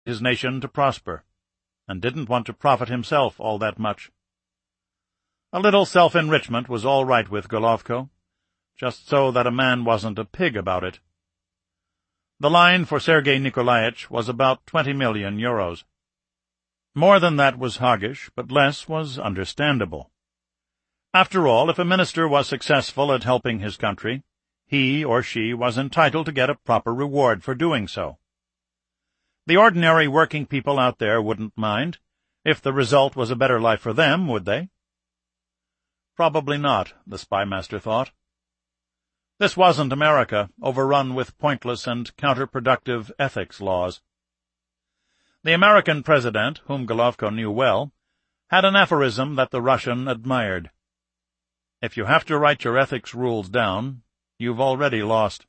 his nation to prosper, and didn't want to profit himself all that much. A little self-enrichment was all right with Golovko, just so that a man wasn't a pig about it. The line for Sergei Nikolaich was about 20 million euros. More than that was hoggish, but less was understandable. After all, if a minister was successful at helping his country, he or she was entitled to get a proper reward for doing so. The ordinary working people out there wouldn't mind. If the result was a better life for them, would they? Probably not, the spymaster thought. This wasn't America, overrun with pointless and counterproductive ethics laws. The American president, whom Golovko knew well, had an aphorism that the Russian admired. If you have to write your ethics rules down, you've already lost.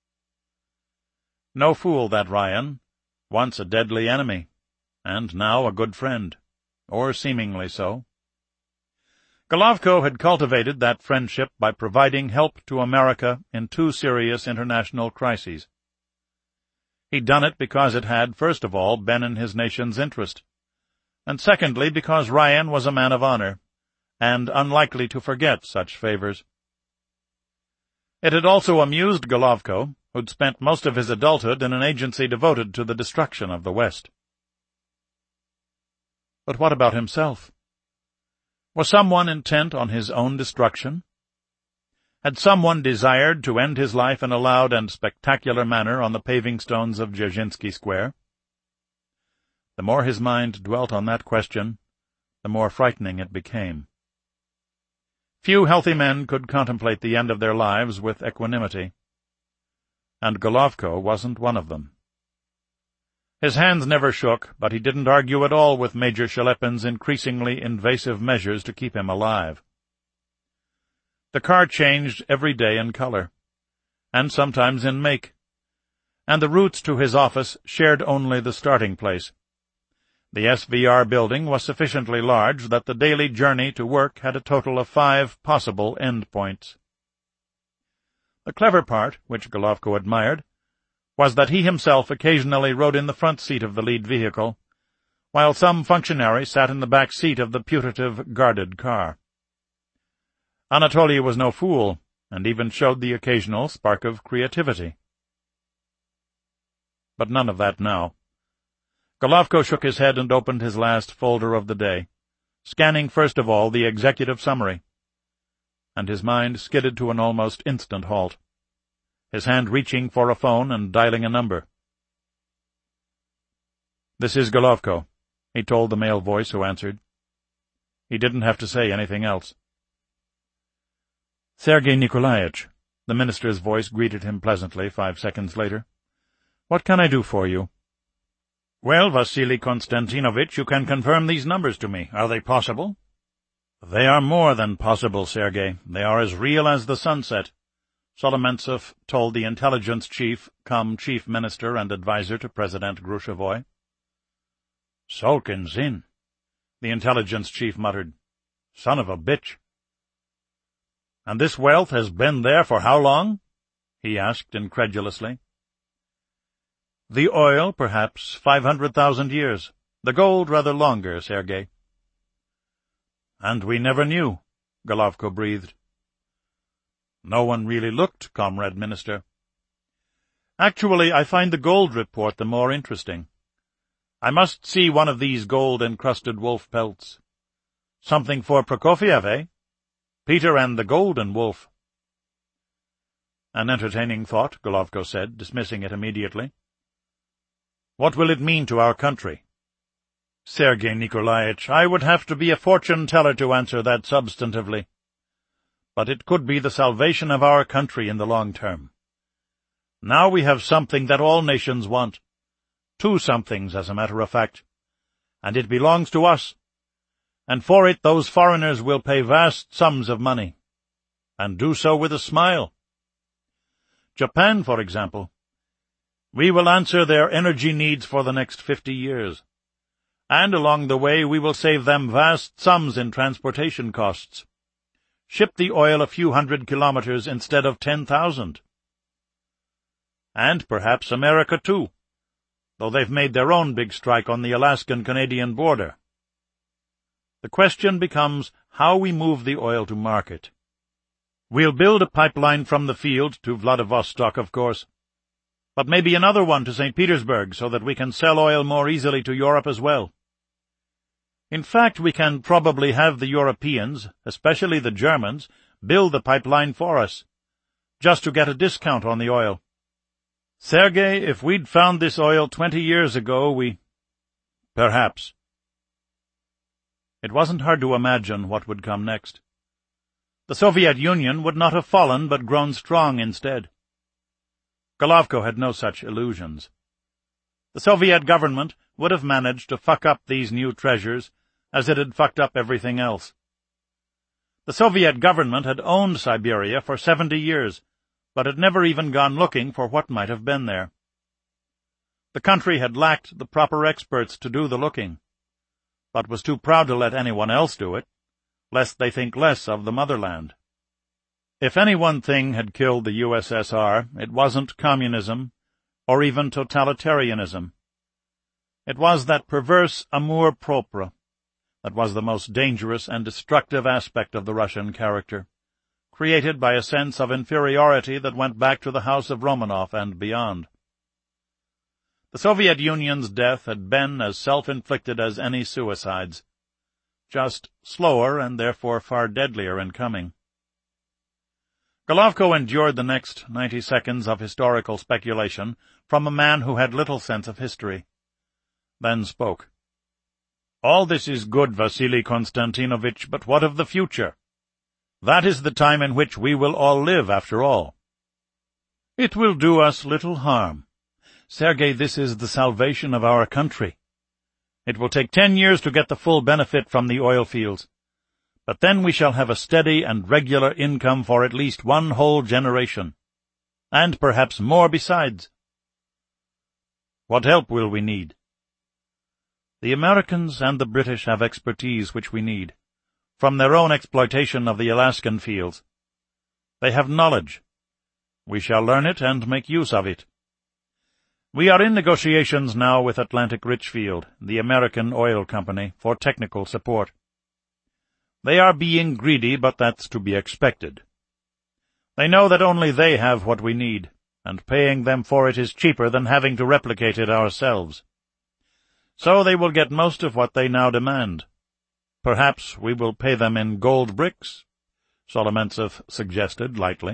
No fool, that Ryan, once a deadly enemy, and now a good friend, or seemingly so. Golovko had cultivated that friendship by providing help to America in 2 serious international crises. He'd done it because it had, first of all, been in his nation's interest, and secondly because Ryan was a man of honor, and unlikely to forget such favors. It had also amused Golovko, who'd spent most of his adulthood in an agency devoted to the destruction of the West. But what about himself? Was someone intent on his own destruction? Had someone desired to end his life in a loud and spectacular manner on the paving stones of Dzerzhinsky Square? The more his mind dwelt on that question, the more frightening it became. Few healthy men could contemplate the end of their lives with equanimity, and Golovko wasn't one of them. His hands never shook, but he didn't argue at all with Major Shelepin's increasingly invasive measures to keep him alive. The car changed every day in color, and sometimes in make, and the routes to his office shared only the starting place. The SVR building was sufficiently large that the daily journey to work had a total of 5 possible endpoints. The clever part, which Golovko admired, was that he himself occasionally rode in the front seat of the lead vehicle, while some functionary sat in the back seat of the putative guarded car. Anatoly was no fool, and even showed the occasional spark of creativity. But none of that now. Golovko shook his head and opened his last folder of the day, scanning first of all the executive summary, and his mind skidded to an almost instant halt, his hand reaching for a phone and dialing a number. "This is Golovko," he told the male voice who answered. He didn't have to say anything else. "Sergei Nikolaich," the minister's voice greeted him pleasantly 5 seconds later. "What can I do for you?" "Well, Vasily Konstantinovich, you can confirm these numbers to me. Are they possible?" "They are more than possible, Sergei. They are as real as the sunset," Solomentsov told the intelligence chief, cum chief minister and advisor to President Grushevoy. "Sulkin Zin," the intelligence chief muttered. "Son of a bitch." "And this wealth has been there for how long?" he asked incredulously. "The oil, perhaps 500,000 years. The gold rather longer, Sergei." "And we never knew," Golovko breathed. "No one really looked, Comrade Minister." "Actually, I find the gold report the more interesting. I must see one of these gold-encrusted wolf pelts. Something for Prokofiev, eh? Peter and the Golden Wolf." "An entertaining thought," Golovko said, dismissing it immediately. "What will it mean to our country?" "Sergei Nikolaich, I would have to be a fortune-teller to answer that substantively. But it could be the salvation of our country in the long term. Now we have something that all nations want. 2 somethings, as a matter of fact. And it belongs to us. And for it those foreigners will pay vast sums of money. And do so with a smile. Japan, for example. We will answer their energy needs for the next 50 years. And along the way we will save them vast sums in transportation costs. Ship the oil a few hundred kilometers instead of 10,000. And perhaps America, too. though they've made their own big strike on the Alaskan-Canadian border. The question becomes how we move the oil to market. We'll build a pipeline from the field to Vladivostok, of course, but maybe another one to St. Petersburg so that we can sell oil more easily to Europe as well. In fact, we can probably have the Europeans, especially the Germans, build the pipeline for us, just to get a discount on the oil. Sergei, if we'd found this oil 20 years ago, Perhaps. It wasn't hard to imagine what would come next. The Soviet Union would not have fallen but grown strong instead. Golovko had no such illusions. The Soviet government would have managed to fuck up these new treasures as it had fucked up everything else. The Soviet government had owned Siberia for 70 years, but had never even gone looking for what might have been there. The country had lacked the proper experts to do the looking, but was too proud to let anyone else do it, lest they think less of the motherland. If any one thing had killed the USSR, it wasn't communism, or even totalitarianism. It was that perverse amour propre that was the most dangerous and destructive aspect of the Russian character, created by a sense of inferiority that went back to the House of Romanov and beyond. The Soviet Union's death had been as self-inflicted as any suicide's, just slower and therefore far deadlier in coming. Golovko endured the next 90 seconds of historical speculation from a man who had little sense of history, then spoke. "All this is good, Vasily Konstantinovich, but what of the future? That is the time in which we will all live, after all." "It will do us little harm. Sergei, this is the salvation of our country. It will take 10 years to get the full benefit from the oil fields, but then we shall have a steady and regular income for at least one whole generation, and perhaps more besides." "What help will we need?" "The Americans and the British have expertise which we need, from their own exploitation of the Alaskan fields. They have knowledge. We shall learn it and make use of it. We are in negotiations now with Atlantic Richfield, the American oil company, for technical support. They are being greedy, but that's to be expected. They know that only they have what we need, and paying them for it is cheaper than having to replicate it ourselves. So they will get most of what they now demand. Perhaps we will pay them in gold bricks," Solomentsov suggested lightly.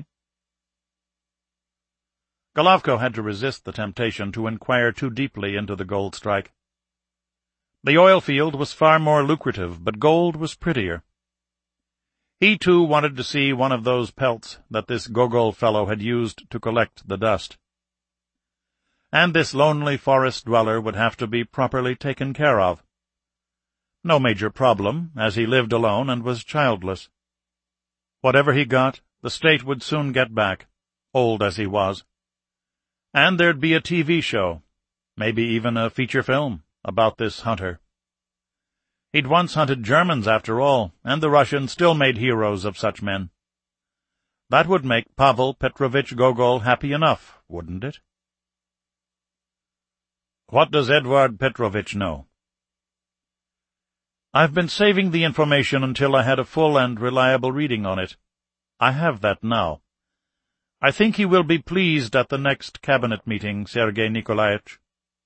Golovko had to resist the temptation to inquire too deeply into the gold strike. The oil field was far more lucrative, but gold was prettier. He, too, wanted to see one of those pelts that this Gogol fellow had used to collect the dust. And this lonely forest dweller would have to be properly taken care of. No major problem, as he lived alone and was childless. Whatever he got, the state would soon get back, old as he was. And there'd be a TV show, maybe even a feature film, about this hunter. He'd once hunted Germans, after all, and the Russians still made heroes of such men. That would make Pavel Petrovich Gogol happy enough, wouldn't it? "What does Eduard Petrovich know?" "I've been saving the information until I had a full and reliable reading on it. I have that now. I think he will be pleased at the next cabinet meeting, Sergei Nikolaevich."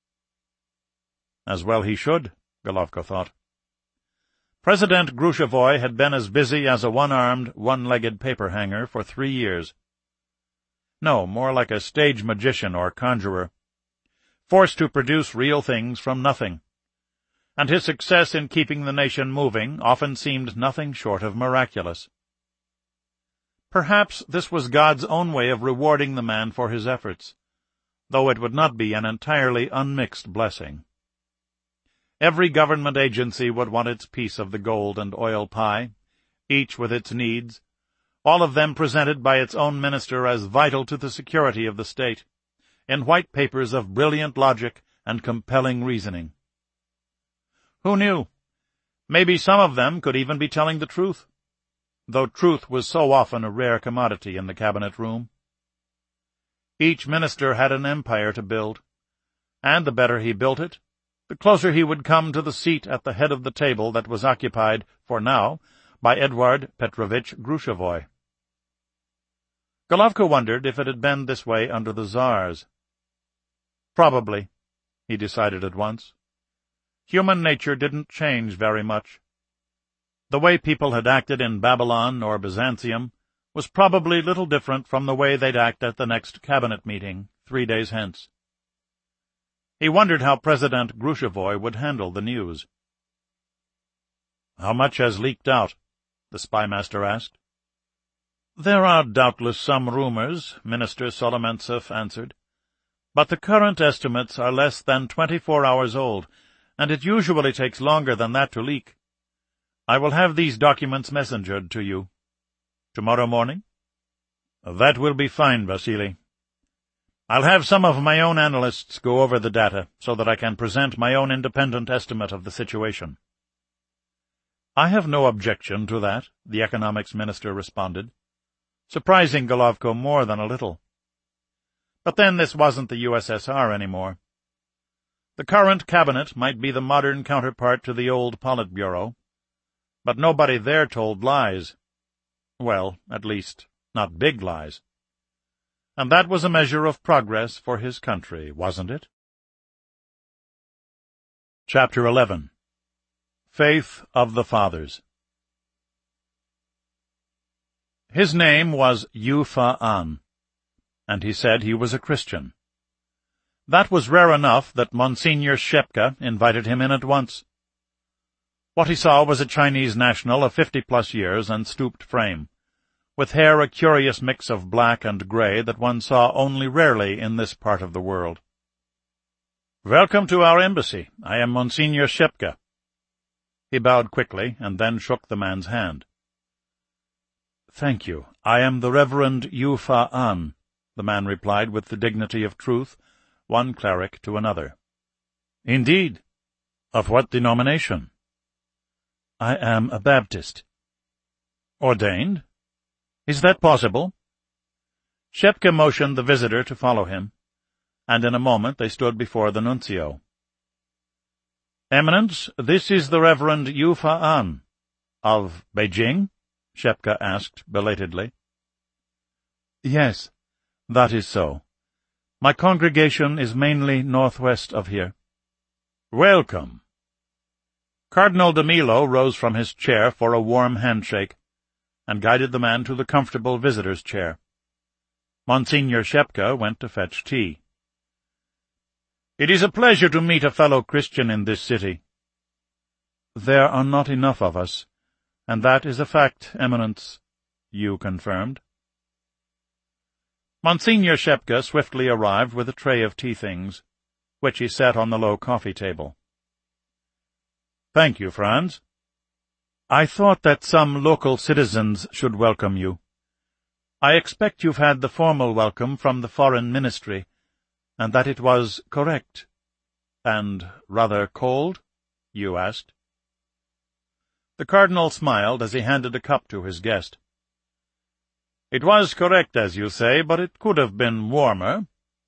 As well he should, Golovko thought. President Grushevoy had been as busy as a one-armed, one-legged paper-hanger for 3 years. No, more like a stage magician or conjurer, forced to produce real things from nothing. And his success in keeping the nation moving often seemed nothing short of miraculous. Perhaps this was God's own way of rewarding the man for his efforts, though it would not be an entirely unmixed blessing. Every government agency would want its piece of the gold and oil pie, each with its needs, all of them presented by its own minister as vital to the security of the state, in white papers of brilliant logic and compelling reasoning. Who knew? Maybe some of them could even be telling the truth, though truth was so often a rare commodity in the cabinet room. Each minister had an empire to build, and the better he built it, the closer he would come to the seat at the head of the table that was occupied, for now, by Eduard Petrovich Grushevoy. Golovko wondered if it had been this way under the Tsars. Probably, he decided at once. Human nature didn't change very much. The way people had acted in Babylon or Byzantium was probably little different from the way they'd act at the next cabinet meeting 3 days hence. He wondered how President Grushevoy would handle the news. "How much has leaked out?" the spymaster asked. "There are doubtless some rumors," Minister Solomentsev answered, "but the current estimates are less than 24 hours old, and it usually takes longer than that to leak. I will have these documents messengered to you. Tomorrow morning?" "That will be fine, Vasily. I'll have some of my own analysts go over the data so that I can present my own independent estimate of the situation." "I have no objection to that," the economics minister responded, surprising Golovko more than a little. But then this wasn't the USSR anymore. The current cabinet might be the modern counterpart to the old Politburo, but nobody there told lies. Well, at least, not big lies. And that was a measure of progress for his country, wasn't it? Chapter 11. Faith of the Fathers. His name was Yu-Fa-An, and he said he was a Christian. That was rare enough that Monsignor Shepka invited him in at once. What he saw was a Chinese national of 50-plus years and stooped frame, with hair a curious mix of black and gray that one saw only rarely in this part of the world. "Welcome to our embassy. I am Monsignor Shepka." He bowed quickly and then shook the man's hand. "Thank you. I am the Reverend Yu-Fa-An," the man replied with the dignity of truth, one cleric to another. "Indeed. Of what denomination?" "I am a Baptist." "Ordained? Is that possible?" Shepka motioned the visitor to follow him, and in a moment they stood before the nuncio. "Eminence, this is the Reverend Yu-Fa-An." "Of Beijing?" Shepka asked belatedly. "Yes, that is so. My congregation is mainly northwest of here." "Welcome." Cardinal Danilo rose from his chair for a warm handshake, and guided the man to the comfortable visitor's chair. Monsignor Shepka went to fetch tea. "It is a pleasure to meet a fellow Christian in this city." "There are not enough of us, and that is a fact, Eminence," Yu confirmed. Monsignor Shepka swiftly arrived with a tray of tea-things, which he set on the low coffee table. "Thank you, Franz. I thought that some local citizens should welcome you. I expect you've had the formal welcome from the Foreign Ministry, and that it was correct. And rather cold?" Yu asked. The cardinal smiled as he handed a cup to his guest. "It was correct, as you say, but it could have been warmer."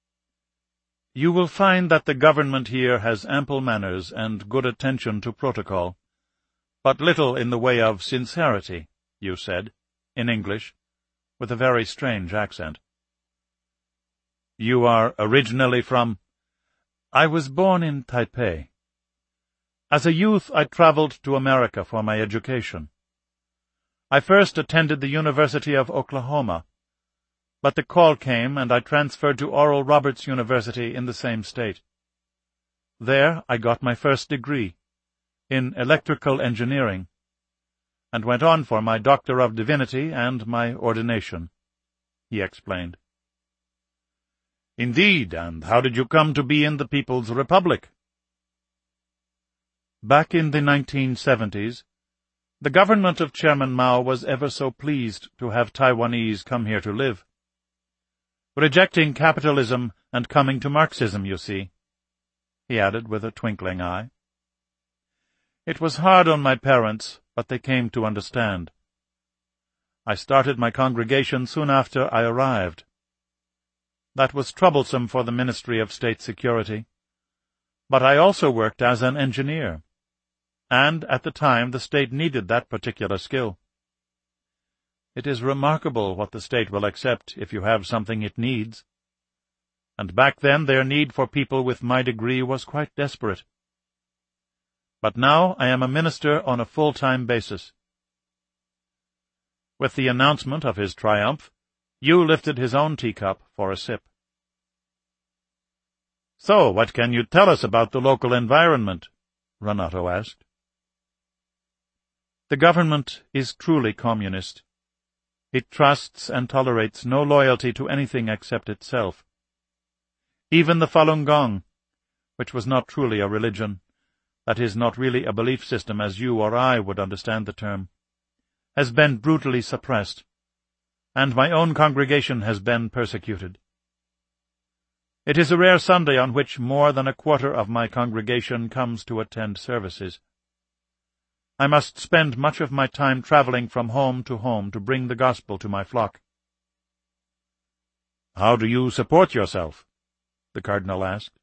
"You will find that the government here has ample manners and good attention to protocol, but little in the way of sincerity," Yu said, in English, with a very strange accent. "You are originally from—" "I was born in Taipei. As a youth I traveled to America for my education. I first attended the University of Oklahoma, but the call came and I transferred to Oral Roberts University in the same state. There I got my first degree, in electrical engineering, and went on for my Doctor of Divinity and my ordination," he explained. "Indeed, and how did you come to be in the People's Republic?" Back in the 1970s, the government of Chairman Mao was ever so pleased to have Taiwanese come here to live. Rejecting capitalism and coming to Marxism, you see, he added with a twinkling eye. It was hard on my parents, but they came to understand. I started my congregation soon after I arrived. That was troublesome for the Ministry of State Security, But I also worked as an engineer, and at the time the state needed that particular skill. It is remarkable what the state will accept if you have something it needs. And back then their need for people with my degree was quite desperate. But now I am a minister on a full-time basis. With the announcement of his triumph, Yu lifted his own teacup for a sip. "So, what can you tell us about the local environment?" Renato asked. The government is truly communist. It trusts and tolerates no loyalty to anything except itself. Even the Falun Gong, which was not truly a religion, that is, not really a belief system as you or I would understand the term, has been brutally suppressed, and my own congregation has been persecuted. It is a rare Sunday on which more than a quarter of my congregation comes to attend services. I must spend much of my time traveling from home to bring the gospel to my flock. "How do you support yourself?" the cardinal asked.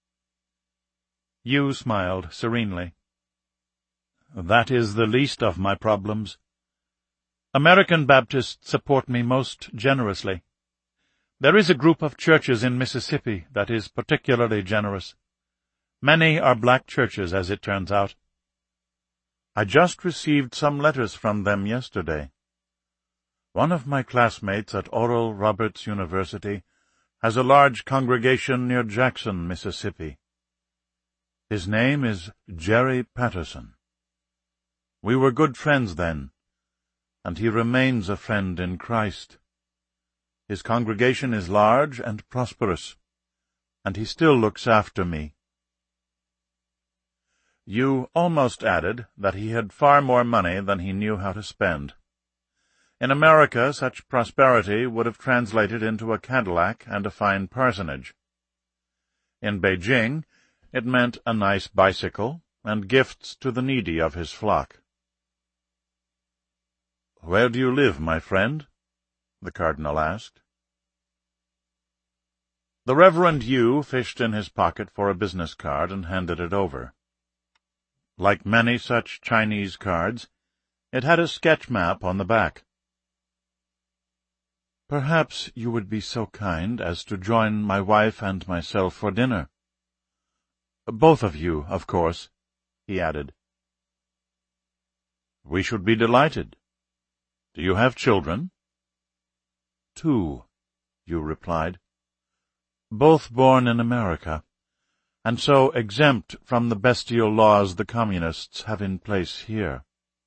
Yu smiled serenely. "That is the least of my problems. American Baptists support me most generously. There is a group of churches in Mississippi that is particularly generous. Many are black churches, as it turns out. I just received some letters from them yesterday. One of my classmates at Oral Roberts University has a large congregation near Jackson, Mississippi. His name is Jerry Patterson. We were good friends then, and he remains a friend in Christ. His congregation is large and prosperous, and he still looks after me." Yu almost added that he had far more money than he knew how to spend. In America, such prosperity would have translated into a Cadillac and a fine parsonage. In Beijing, it meant a nice bicycle and gifts to the needy of his flock. "Where do you live, my friend?" the cardinal asked. The Reverend Yu fished in his pocket for a business card and handed it over. Like many such Chinese cards, it had a sketch map on the back. "Perhaps you would be so kind as to join my wife and myself for dinner. Both of you, of course," he added. "We should be delighted. Do you have children?" "Two," Yu replied. "Both born in America, and so exempt from the bestial laws the communists have in place here."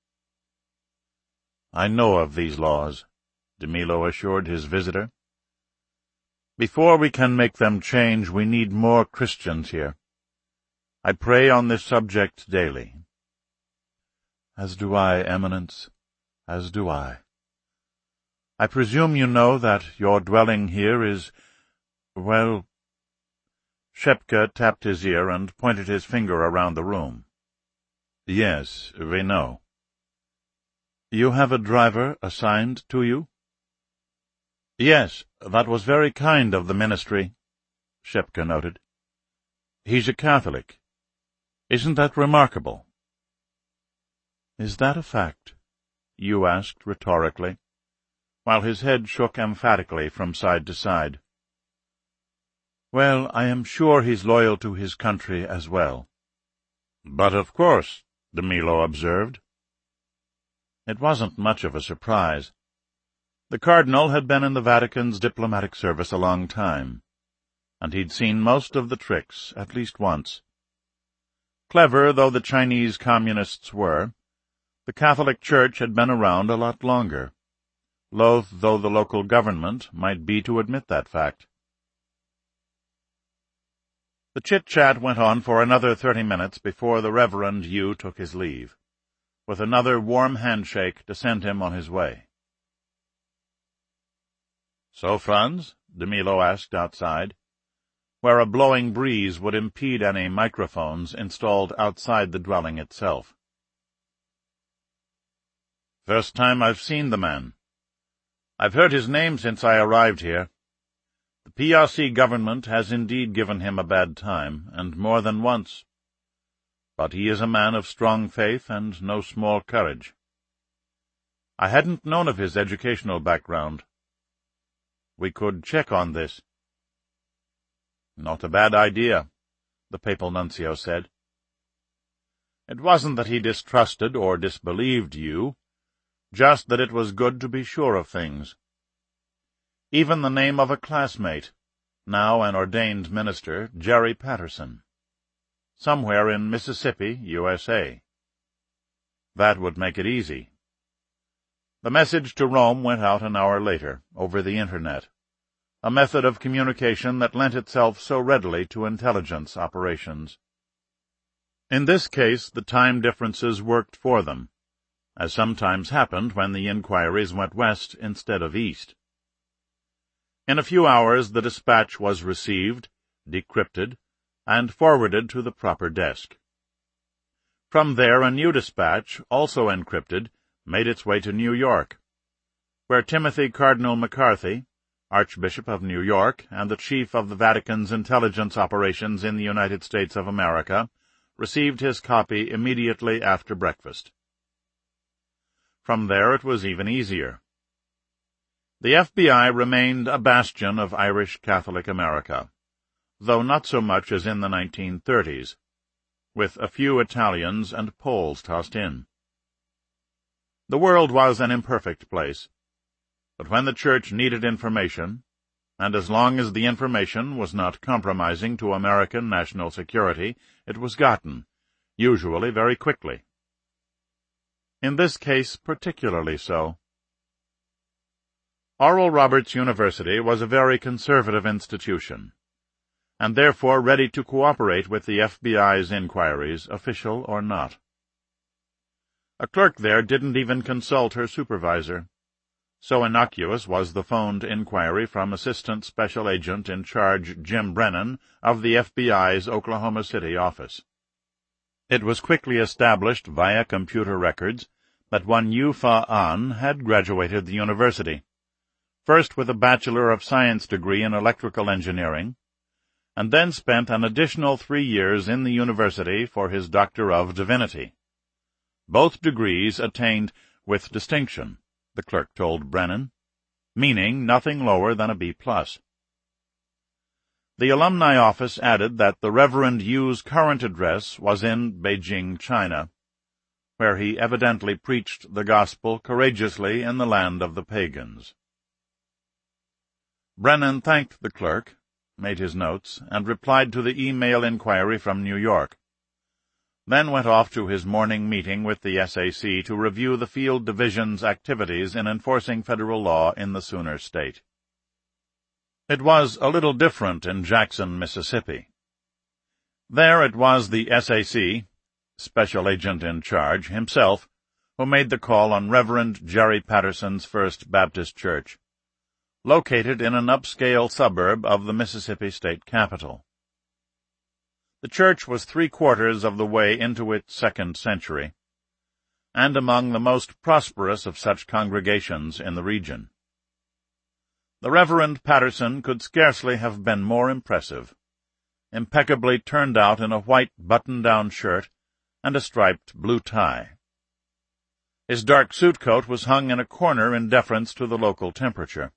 "I know of these laws," DeMilo assured his visitor. "Before we can make them change, we need more Christians here. I pray on this subject daily." "As do I, Eminence, as do I. I presume you know that your dwelling here is, well—" Shepka tapped his ear and pointed his finger around the room. "Yes, we know." "You have a driver assigned to you?" "Yes, that was very kind of the ministry," Shepka noted. "He's a Catholic. Isn't that remarkable?" "Is that a fact?" Yu asked rhetorically, while his head shook emphatically from side to side. "Well, I am sure he's loyal to his country as well." "But of course," DeMilo observed. It wasn't much of a surprise. The cardinal had been in the Vatican's diplomatic service a long time, and he'd seen most of the tricks at least once. Clever though the Chinese communists were, the Catholic Church had been around a lot longer, loath though the local government might be to admit that fact. The chit-chat went on for another 30 minutes before the Reverend Yu took his leave, with another warm handshake to send him on his way. "So, Franz?" DeMilo asked outside, where a blowing breeze would impede any microphones installed outside the dwelling itself. "First time I've seen the man. I've heard his name since I arrived here. The PRC government has indeed given him a bad time, and more than once. But he is a man of strong faith and no small courage. I hadn't known of his educational background. We could check on this. Not a bad idea, the papal nuncio said. It wasn't that he distrusted or disbelieved you, just that it was good to be sure of things. Even the name of a classmate, now an ordained minister, Jerry Patterson. Somewhere in Mississippi, USA. That would make it easy. The message to Rome went out an hour later, over the Internet, a method of communication that lent itself so readily to intelligence operations. In this case, the time differences worked for them, as sometimes happened when the inquiries went west instead of east. In a few hours the dispatch was received, decrypted, and forwarded to the proper desk. From there a new dispatch, also encrypted, made its way to New York, where Timothy Cardinal McCarthy, Archbishop of New York and the chief of the Vatican's intelligence operations in the United States of America, received his copy immediately after breakfast. From there it was even easier. The FBI remained a bastion of Irish Catholic America, though not so much as in the 1930s, with a few Italians and Poles tossed in. The world was an imperfect place, but when the Church needed information, and as long as the information was not compromising to American national security, it was gotten, usually very quickly. In this case particularly so. Oral Roberts University was a very conservative institution, and therefore ready to cooperate with the FBI's inquiries, official or not. A clerk there didn't even consult her supervisor. So innocuous was the phoned inquiry from Assistant Special Agent in Charge Jim Brennan of the FBI's Oklahoma City office. It was quickly established via computer records that one Yu Fa An had graduated the university, first with a Bachelor of Science degree in electrical engineering, and then spent an additional 3 years in the university for his Doctor of Divinity. Both degrees attained with distinction, the clerk told Brennan, meaning nothing lower than a B+. The alumni office added that the Reverend Yu's current address was in Beijing, China, where he evidently preached the gospel courageously in the land of the pagans. Brennan thanked the clerk, made his notes, and replied to the email inquiry from New York, then went off to his morning meeting with the SAC to review the field division's activities in enforcing federal law in the Sooner State. It was a little different in Jackson, Mississippi. There it was the SAC, Special Agent in Charge, himself, who made the call on Reverend Jerry Patterson's First Baptist Church, located in an upscale suburb of the Mississippi state capital. The church was 3/4 of the way into its second century, and among the most prosperous of such congregations in the region. The Reverend Patterson could scarcely have been more impressive, impeccably turned out in a white button-down shirt and a striped blue tie. His dark suit coat was hung in a corner in deference to the local temperature.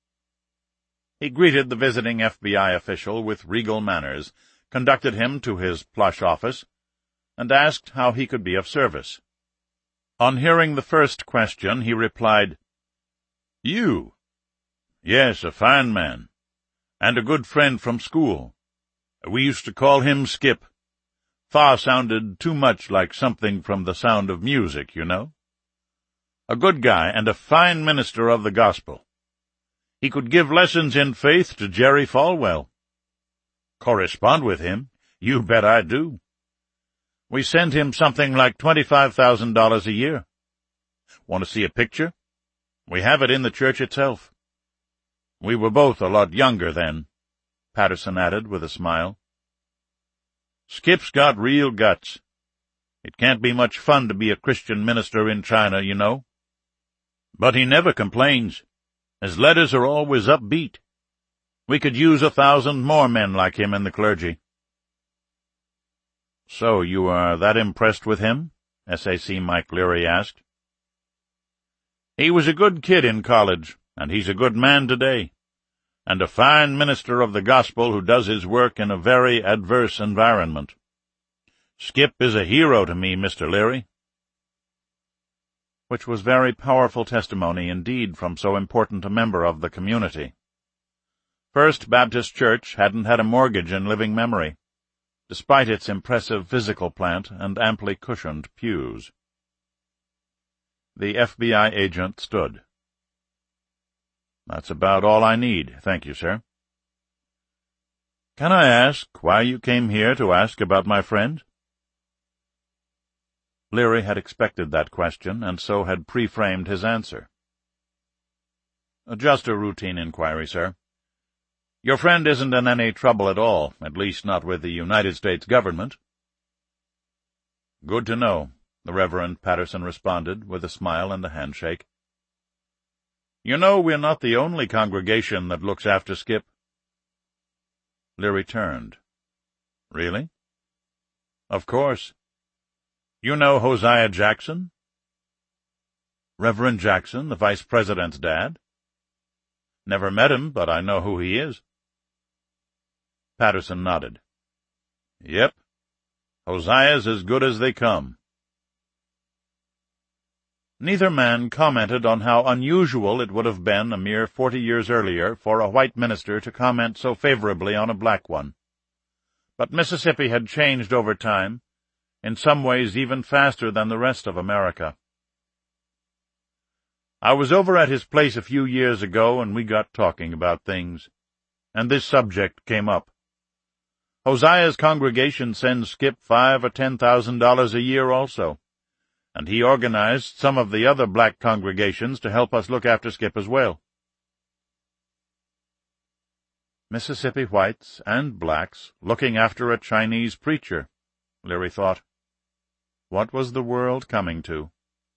He greeted the visiting FBI official with regal manners, conducted him to his plush office, and asked how he could be of service. On hearing the first question, he replied, "You? Yes, a fine man, and a good friend from school. We used to call him Skip. Fa sounded too much like something from The Sound of Music, you know. A good guy and a fine minister of the gospel. He could give lessons in faith to Jerry Falwell. Correspond with him? You bet I do. We send him something like $25,000 a year. Want to see a picture? We have it in the church itself. We were both a lot younger then," Patterson added with a smile. "Skip's got real guts. It can't be much fun to be a Christian minister in China, you know. But he never complains. His letters are always upbeat. We could use 1,000 more men like him in the clergy. So you are that impressed with him? SAC Mike Leary asked. He was a good kid in college, and he's a good man today, and a fine minister of the gospel who does his work in a very adverse environment. Skip is a hero to me, Mr. Leary. Which was very powerful testimony indeed from so important a member of the community. First Baptist Church hadn't had a mortgage in living memory, despite its impressive physical plant and amply cushioned pews. The FBI agent stood. That's about all I need, thank you, sir. Can I ask why you came here to ask about my friend? Leary had expected that question, and so had pre-framed his answer. Just a routine inquiry, sir. Your friend isn't in any trouble at all, at least not with the United States government. Good to know, the Reverend Patterson responded, with a smile and a handshake. You know, we're not the only congregation that looks after Skip. Leary turned. Really? Of course. You know Hosea Jackson? Reverend Jackson, the vice president's dad? Never met him, but I know who he is. Patterson nodded. Yep. Hosea's as good as they come. Neither man commented on how unusual it would have been a mere 40 years earlier for a white minister to comment so favorably on a black one. But Mississippi had changed over time, in some ways even faster than the rest of America. I was over at his place a few years ago, and we got talking about things, and this subject came up. Hosea's congregation sends Skip $5,000 or $10,000 a year also, and he organized some of the other black congregations to help us look after Skip as well. Mississippi whites and blacks looking after a Chinese preacher, Leary thought. What was the world coming to?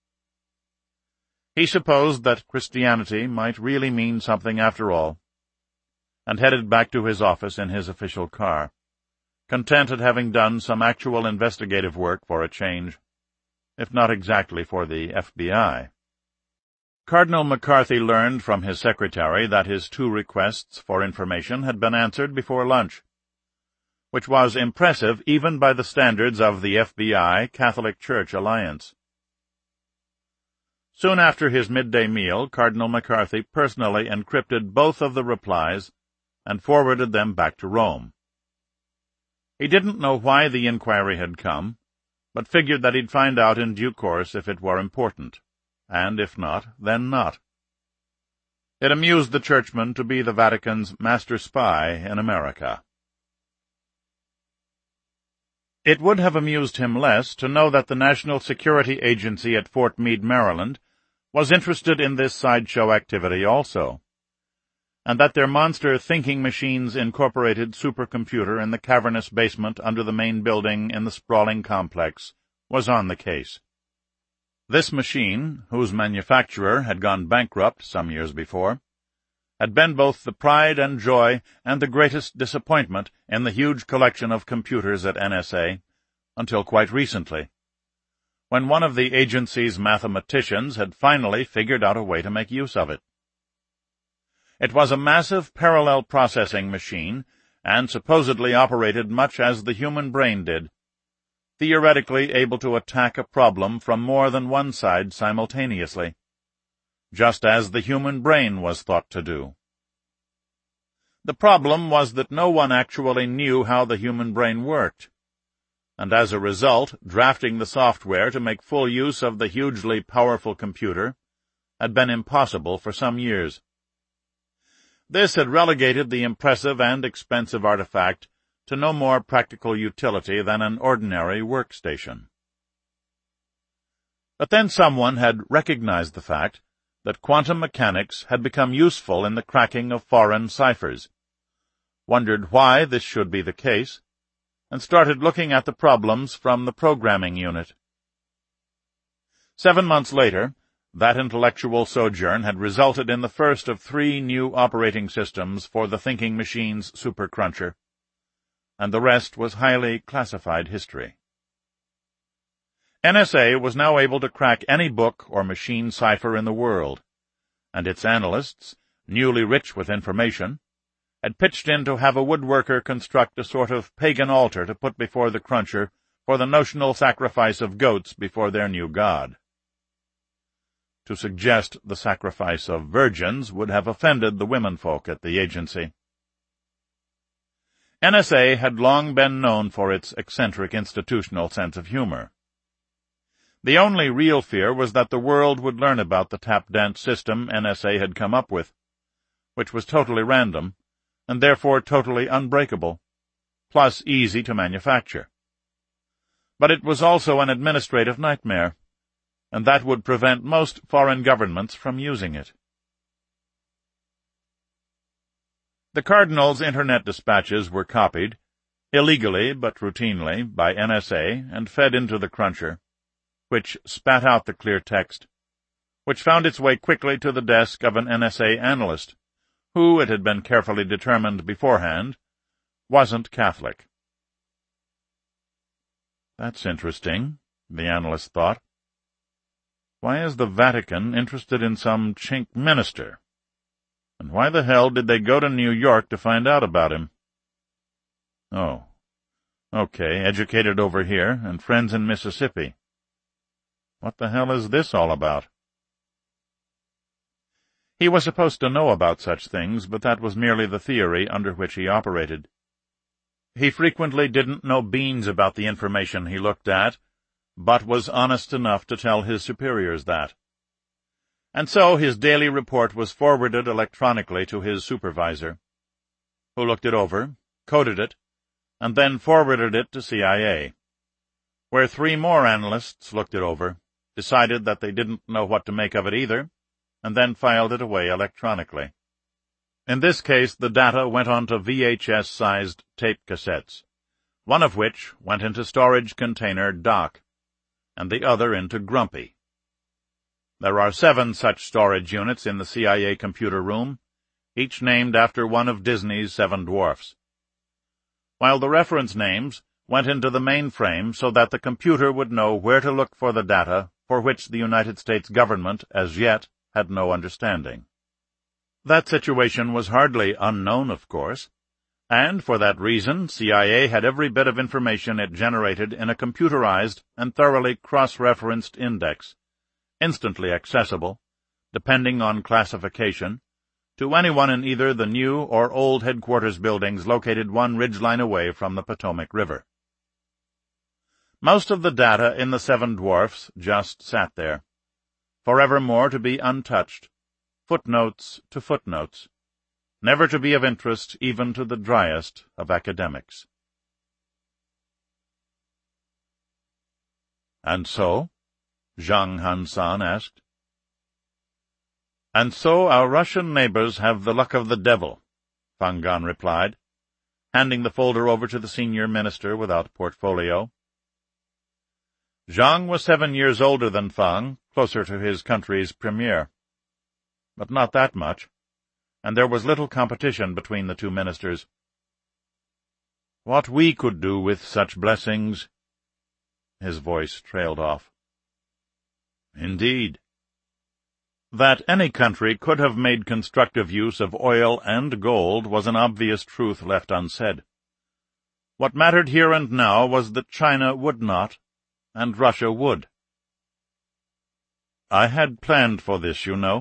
He supposed that Christianity might really mean something after all, and headed back to his office in his official car, content at having done some actual investigative work for a change, if not exactly for the FBI. Cardinal McCarthy learned from his secretary that his 2 requests for information had been answered before lunch, which was impressive even by the standards of the FBI Catholic Church Alliance. Soon after his midday meal, Cardinal McCarthy personally encrypted both of the replies and forwarded them back to Rome. He didn't know why the inquiry had come, but figured that he'd find out in due course if it were important, and if not, then not. It amused the churchman to be the Vatican's master spy in America. It would have amused him less to know that the National Security Agency at Fort Meade, Maryland, was interested in this sideshow activity also, and that their monster Thinking Machines Incorporated supercomputer in the cavernous basement under the main building in the sprawling complex was on the case. This machine, whose manufacturer had gone bankrupt some years before, had been both the pride and joy and the greatest disappointment in the huge collection of computers at NSA, until quite recently, when one of the agency's mathematicians had finally figured out a way to make use of it. It was a massive parallel processing machine, and supposedly operated much as the human brain did, theoretically able to attack a problem from more than one side simultaneously, just as the human brain was thought to do. The problem was that no one actually knew how the human brain worked, and as a result, drafting the software to make full use of the hugely powerful computer had been impossible for some years. This had relegated the impressive and expensive artifact to no more practical utility than an ordinary workstation. But then someone had recognized the fact that quantum mechanics had become useful in the cracking of foreign ciphers, wondered why this should be the case, and started looking at the problems from the programming unit. 7 months later, that intellectual sojourn had resulted in the first of 3 new operating systems for the Thinking Machines Supercruncher, and the rest was highly classified history. NSA was now able to crack any book or machine cipher in the world, and its analysts, newly rich with information, had pitched in to have a woodworker construct a sort of pagan altar to put before the Cruncher for the notional sacrifice of goats before their new god. To suggest the sacrifice of virgins would have offended the womenfolk at the agency. NSA had long been known for its eccentric institutional sense of humor. The only real fear was that the world would learn about the tap-dance system NSA had come up with, which was totally random, and therefore totally unbreakable, plus easy to manufacture. But it was also an administrative nightmare, and that would prevent most foreign governments from using it. The Cardinal's Internet dispatches were copied, illegally but routinely, by NSA and fed into the Cruncher, which spat out the clear text, which found its way quickly to the desk of an NSA analyst, who, it had been carefully determined beforehand, wasn't Catholic. That's interesting, the analyst thought. Why is the Vatican interested in some chink minister? And why the hell did they go to New York to find out about him? Oh, okay, educated over here, and friends in Mississippi. What the hell is this all about? He was supposed to know about such things, but that was merely the theory under which he operated. He frequently didn't know beans about the information he looked at, but was honest enough to tell his superiors that. And so his daily report was forwarded electronically to his supervisor, who looked it over, coded it, and then forwarded it to CIA, where 3 more analysts looked it over, decided that they didn't know what to make of it either, and then filed it away electronically. In this case, the data went onto VHS-sized tape cassettes, one of which went into storage container Doc, and the other into Grumpy. There are 7 such storage units in the CIA computer room, each named after one of Disney's 7 dwarfs, while the reference names went into the mainframe so that the computer would know where to look for the data for which the United States government, as yet, had no understanding. That situation was hardly unknown, of course, and for that reason CIA had every bit of information it generated in a computerized and thoroughly cross-referenced index, instantly accessible, depending on classification, to anyone in either the new or old headquarters buildings located 1 ridgeline away from the Potomac River. Most of the data in the 7 dwarfs just sat there, forevermore to be untouched, footnotes to footnotes, never to be of interest even to the driest of academics. And so? Zhang Hansan asked. And so our Russian neighbors have the luck of the devil, Fang Gan replied, handing the folder over to the senior minister without portfolio. Zhang was 7 years older than Fang, closer to his country's premier. But not that much, and there was little competition between the 2 ministers. What we could do with such blessings— His voice trailed off. Indeed. That any country could have made constructive use of oil and gold was an obvious truth left unsaid. What mattered here and now was that China would not, and Russia would. I had planned for this, you know.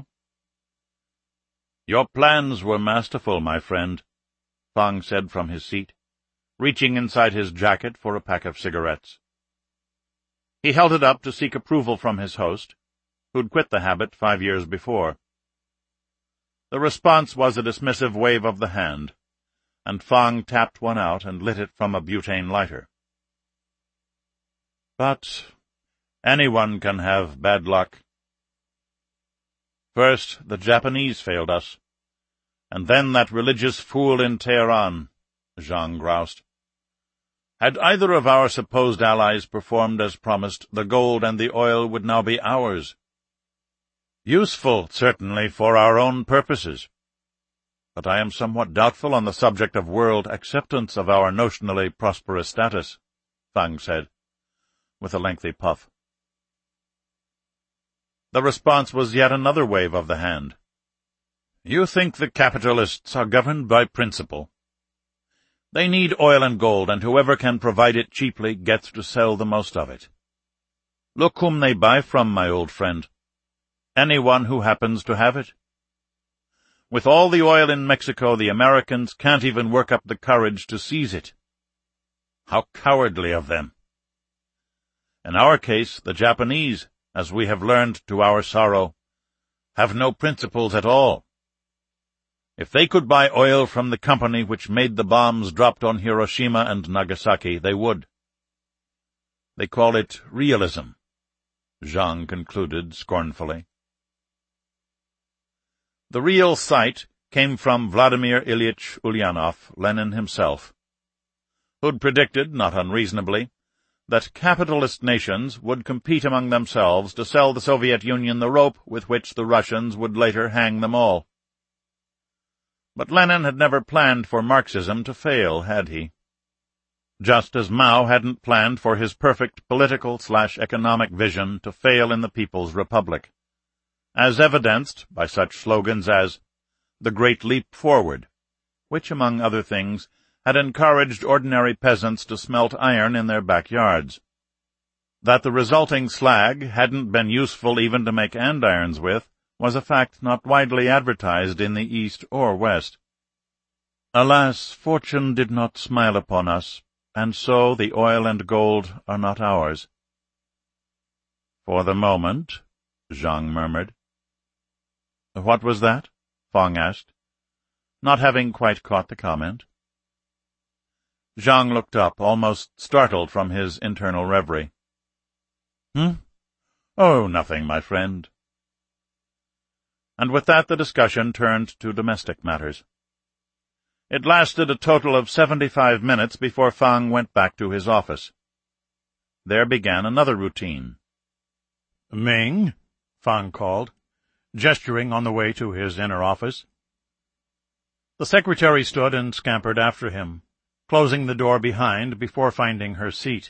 Your plans were masterful, my friend, Fang said from his seat, reaching inside his jacket for a pack of cigarettes. He held it up to seek approval from his host, who'd quit the habit 5 years before. The response was a dismissive wave of the hand, and Fang tapped one out and lit it from a butane lighter. But anyone can have bad luck. First, the Japanese failed us, and then that religious fool in Tehran, Zhang groused. Had either of our supposed allies performed as promised, the gold and the oil would now be ours. Useful, certainly, for our own purposes. But I am somewhat doubtful on the subject of world acceptance of our notionally prosperous status, Fang said, with a lengthy puff. The response was yet another wave of the hand. You think the capitalists are governed by principle. They need oil and gold, and whoever can provide it cheaply gets to sell the most of it. Look whom they buy from, my old friend. Anyone who happens to have it. With all the oil in Mexico, the Americans can't even work up the courage to seize it. How cowardly of them! In our case, the Japanese, as we have learned to our sorrow, have no principles at all. If they could buy oil from the company which made the bombs dropped on Hiroshima and Nagasaki, they would. They call it realism, Zhang concluded scornfully. The real sight came from Vladimir Ilyich Ulyanov, Lenin himself, who'd predicted, not unreasonably, that capitalist nations would compete among themselves to sell the Soviet Union the rope with which the Russians would later hang them all. But Lenin had never planned for Marxism to fail, had he? Just as Mao hadn't planned for his perfect political/economic vision to fail in the People's Republic, as evidenced by such slogans as the Great Leap Forward, which, among other things, had encouraged ordinary peasants to smelt iron in their backyards. That the resulting slag hadn't been useful even to make andirons with was a fact not widely advertised in the East or West. Alas, fortune did not smile upon us, and so the oil and gold are not ours. For the moment, Zhang murmured. What was that? Fang asked, not having quite caught the comment. Zhang looked up, almost startled from his internal reverie. Oh, nothing, my friend. And with that the discussion turned to domestic matters. It lasted a total of 75 minutes before Fang went back to his office. There began another routine. Ming, Fang called, gesturing on the way to his inner office. The secretary stood and scampered after him, closing the door behind before finding her seat.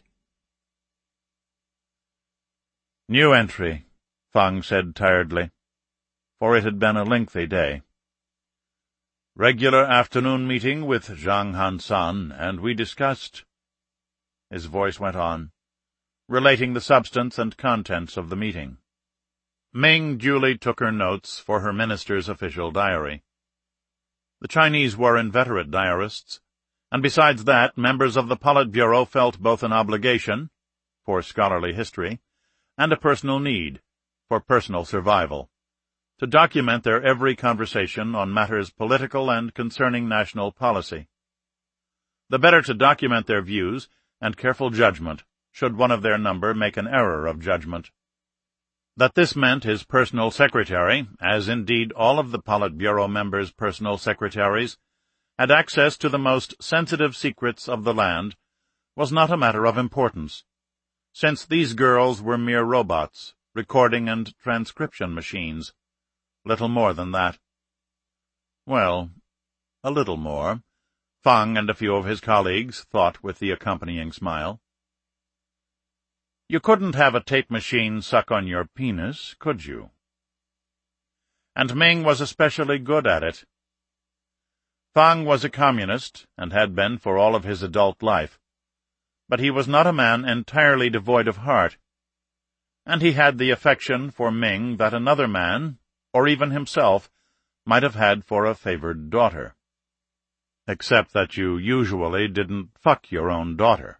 New entry, Fang said tiredly, for it had been a lengthy day. Regular afternoon meeting with Zhang Han-san, and we discussed— His voice went on, relating the substance and contents of the meeting. Ming duly took her notes for her minister's official diary. The Chinese were inveterate diarists, and besides that, members of the Politburo felt both an obligation, for scholarly history, and a personal need, for personal survival, to document their every conversation on matters political and concerning national policy. The better to document their views and careful judgment, should one of their number make an error of judgment. That this meant his personal secretary, as indeed all of the Politburo members' personal secretaries, had access to the most sensitive secrets of the land, was not a matter of importance, since these girls were mere robots, recording and transcription machines. Little more than that. Well, a little more, Fang and a few of his colleagues thought with the accompanying smile. You couldn't have a tape machine suck on your penis, could you? And Ming was especially good at it. Fang was a communist, and had been for all of his adult life, but he was not a man entirely devoid of heart, and he had the affection for Ming that another man, or even himself, might have had for a favored daughter. Except that you usually didn't fuck your own daughter.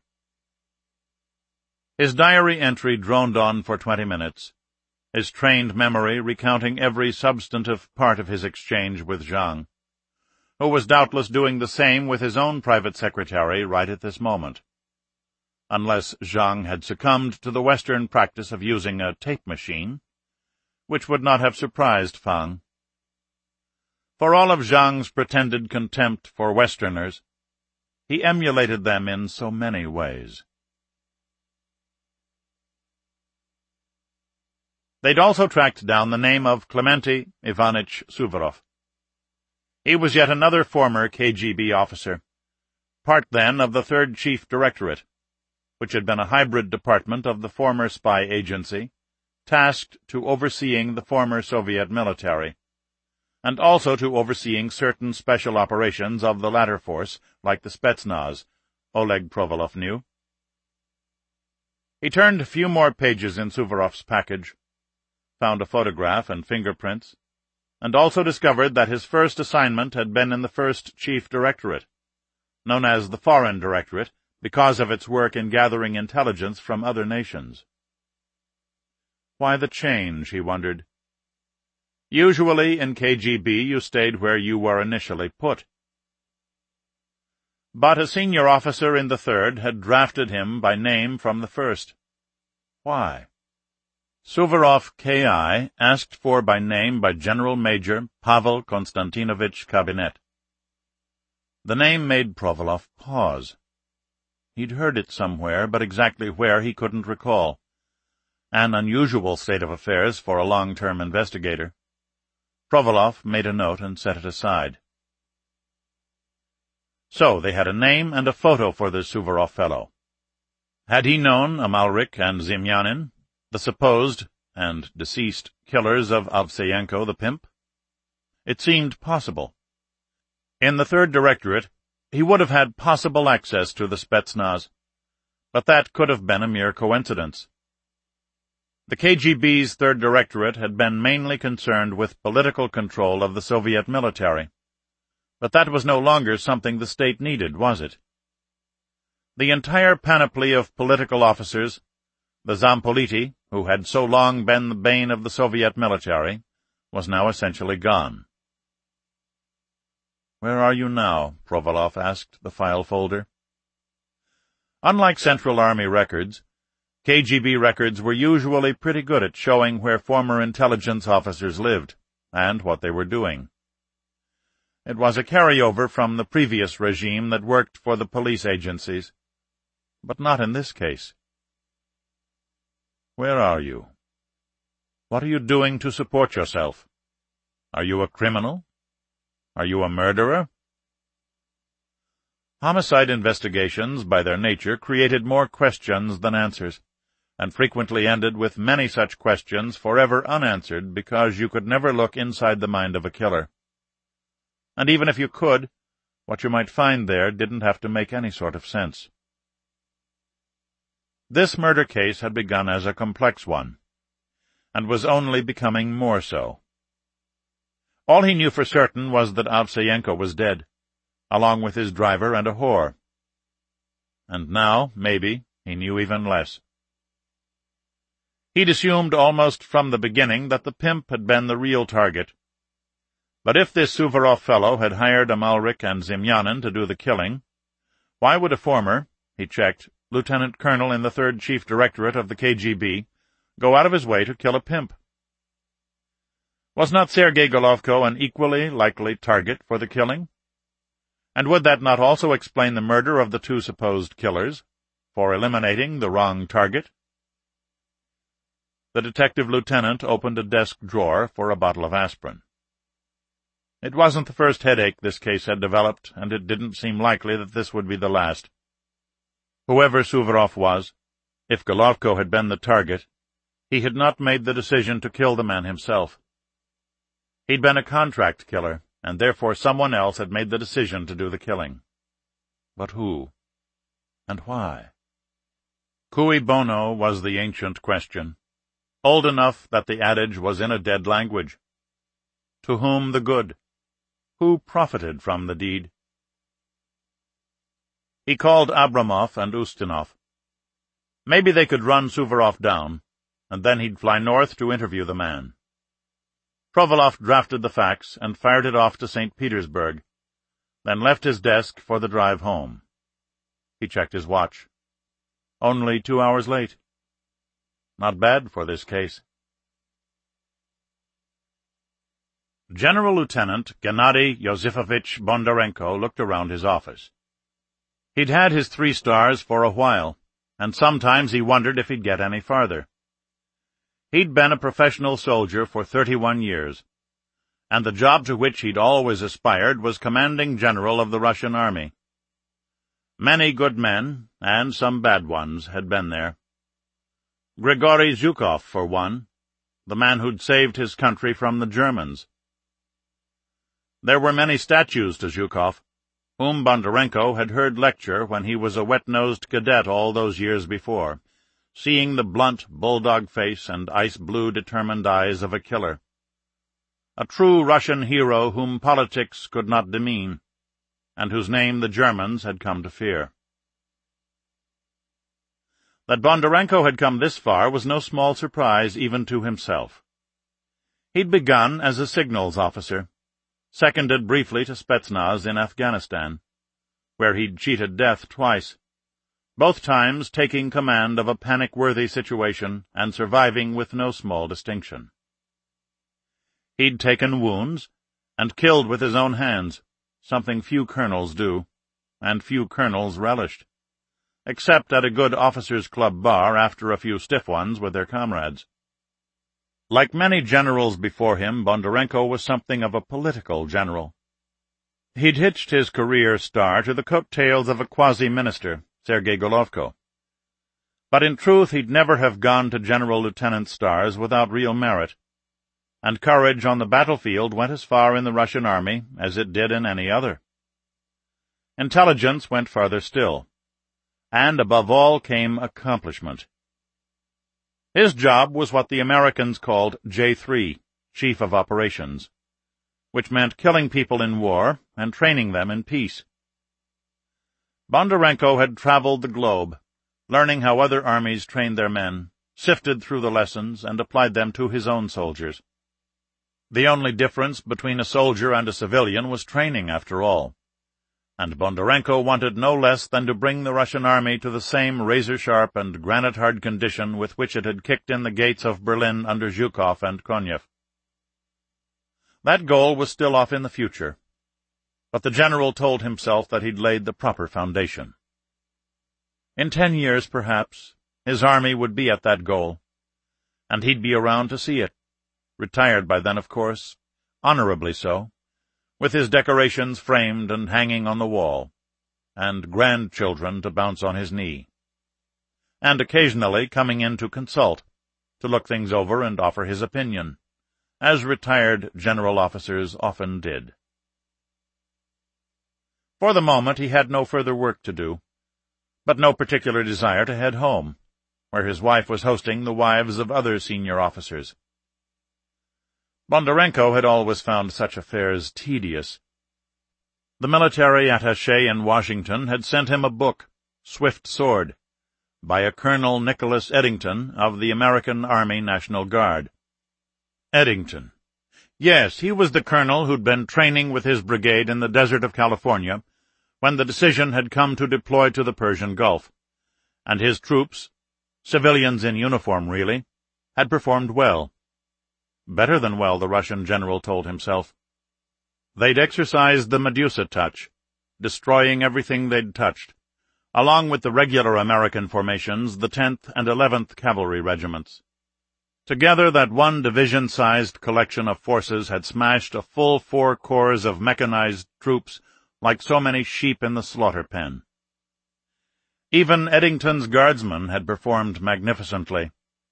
His diary entry droned on for 20 minutes, his trained memory recounting every substantive part of his exchange with Zhang, who was doubtless doing the same with his own private secretary right at this moment, unless Zhang had succumbed to the Western practice of using a tape machine, which would not have surprised Fang. For all of Zhang's pretended contempt for Westerners, he emulated them in so many ways. They'd also tracked down the name of Clemente Ivanich Suvorov. He was yet another former KGB officer, part then of the Third Chief Directorate, which had been a hybrid department of the former spy agency, tasked to overseeing the former Soviet military, and also to overseeing certain special operations of the latter force, like the Spetsnaz, Oleg Provolov knew. He turned a few more pages in Suvorov's package, found a photograph and fingerprints, and also discovered that his first assignment had been in the First Chief Directorate, known as the Foreign Directorate because of its work in gathering intelligence from other nations. Why the change, he wondered. Usually in KGB you stayed where you were initially put. But a senior officer in the Third had drafted him by name from the First. Why? Suvorov K.I. asked for by name by General Major Pavel Konstantinovich Kabinet. The name made Provolov pause. He'd heard it somewhere, but exactly where he couldn't recall. An unusual state of affairs for a long-term investigator. Provolov made a note and set it aside. So they had a name and a photo for the Suvorov fellow. Had he known Amalrik and Zemyanin, the supposed and deceased killers of Avseyenko the pimp? It seemed possible. In the Third Directorate, he would have had possible access to the Spetsnaz, but that could have been a mere coincidence. The KGB's Third Directorate had been mainly concerned with political control of the Soviet military, but that was no longer something the state needed, was it? The entire panoply of political officers, the Zampoliti, who had so long been the bane of the Soviet military, was now essentially gone. "Where are you now?" Provolov asked the file folder. Unlike Central Army records, KGB records were usually pretty good at showing where former intelligence officers lived, and what they were doing. It was a carryover from the previous regime that worked for the police agencies, but not in this case. "Where are you? What are you doing to support yourself? Are you a criminal? Are you a murderer?" Homicide investigations, by their nature, created more questions than answers, and frequently ended with many such questions forever unanswered because you could never look inside the mind of a killer. And even if you could, what you might find there didn't have to make any sort of sense. This murder case had begun as a complex one, and was only becoming more so. All he knew for certain was that Avseyenko was dead, along with his driver and a whore. And now, maybe, he knew even less. He'd assumed almost from the beginning that the pimp had been the real target. But if this Suvorov fellow had hired Amalrik and Zemyanin to do the killing, why would a former, he checked, lieutenant colonel in the Third Chief Directorate of the KGB, go out of his way to kill a pimp? Was not Sergei Golovko an equally likely target for the killing? And would that not also explain the murder of the two supposed killers, for eliminating the wrong target? The detective lieutenant opened a desk drawer for a bottle of aspirin. It wasn't the first headache this case had developed, and it didn't seem likely that this would be the last. Whoever Suvorov was, if Golovko had been the target, he had not made the decision to kill the man himself. He'd been a contract killer, and therefore someone else had made the decision to do the killing. But who? And why? Cui bono was the ancient question, old enough that the adage was in a dead language. To whom the good? Who profited from the deed? He called Abramov and Ustinov. Maybe they could run Suvorov down, and then he'd fly north to interview the man. Provolov drafted the fax and fired it off to St. Petersburg, then left his desk for the drive home. He checked his watch. Only 2 hours late. Not bad for this case. General Lieutenant Gennady Yosifovich Bondarenko looked around his office. He'd had his 3 stars for a while, and sometimes he wondered if he'd get any farther. He'd been a professional soldier for 31 years, and the job to which he'd always aspired was commanding general of the Russian army. Many good men, and some bad ones, had been there. Grigory Zhukov, for one, the man who'd saved his country from the Germans. There were many statues to Zhukov, whom Bondarenko had heard lecture when he was a wet-nosed cadet all those years before, seeing the blunt bulldog face and ice-blue determined eyes of a killer. A true Russian hero whom politics could not demean, and whose name the Germans had come to fear. That Bondarenko had come this far was no small surprise even to himself. He'd begun as a signals officer, seconded briefly to Spetsnaz in Afghanistan, where he'd cheated death twice, both times taking command of a panic-worthy situation and surviving with no small distinction. He'd taken wounds and killed with his own hands, something few colonels do, and few colonels relished, except at a good officers' club bar after a few stiff ones with their comrades. Like many generals before him, Bondarenko was something of a political general. He'd hitched his career star to the coat-tails of a quasi-minister, Sergei Golovko. But in truth he'd never have gone to general-lieutenant stars without real merit, and courage on the battlefield went as far in the Russian army as it did in any other. Intelligence went farther still, and above all came accomplishment. His job was what the Americans called J3, Chief of Operations, which meant killing people in war and training them in peace. Bondarenko had traveled the globe, learning how other armies trained their men, sifted through the lessons, and applied them to his own soldiers. The only difference between a soldier and a civilian was training, after all, and Bondarenko wanted no less than to bring the Russian army to the same razor-sharp and granite-hard condition with which it had kicked in the gates of Berlin under Zhukov and Konyev. That goal was still off in the future, but the general told himself that he'd laid the proper foundation. In 10 years, perhaps, his army would be at that goal, and he'd be around to see it, retired by then, of course, honorably so, with his decorations framed and hanging on the wall, and grandchildren to bounce on his knee, and occasionally coming in to consult, to look things over and offer his opinion, as retired general officers often did. For the moment he had no further work to do, but no particular desire to head home, where his wife was hosting the wives of other senior officers. Bondarenko had always found such affairs tedious. The military attaché in Washington had sent him a book, Swift Sword, by a Colonel Nicholas Eddington of the American Army National Guard. Eddington. Yes, he was the colonel who'd been training with his brigade in the desert of California when the decision had come to deploy to the Persian Gulf, and his troops, civilians in uniform really, had performed well. Better than well, the Russian general told himself. They'd exercised the Medusa touch, destroying everything they'd touched, along with the regular American formations, the 10th and 11th Cavalry Regiments. Together, that one division-sized collection of forces had smashed a full 4 corps of mechanized troops like so many sheep in the slaughter pen. Even Eddington's guardsmen had performed magnificently.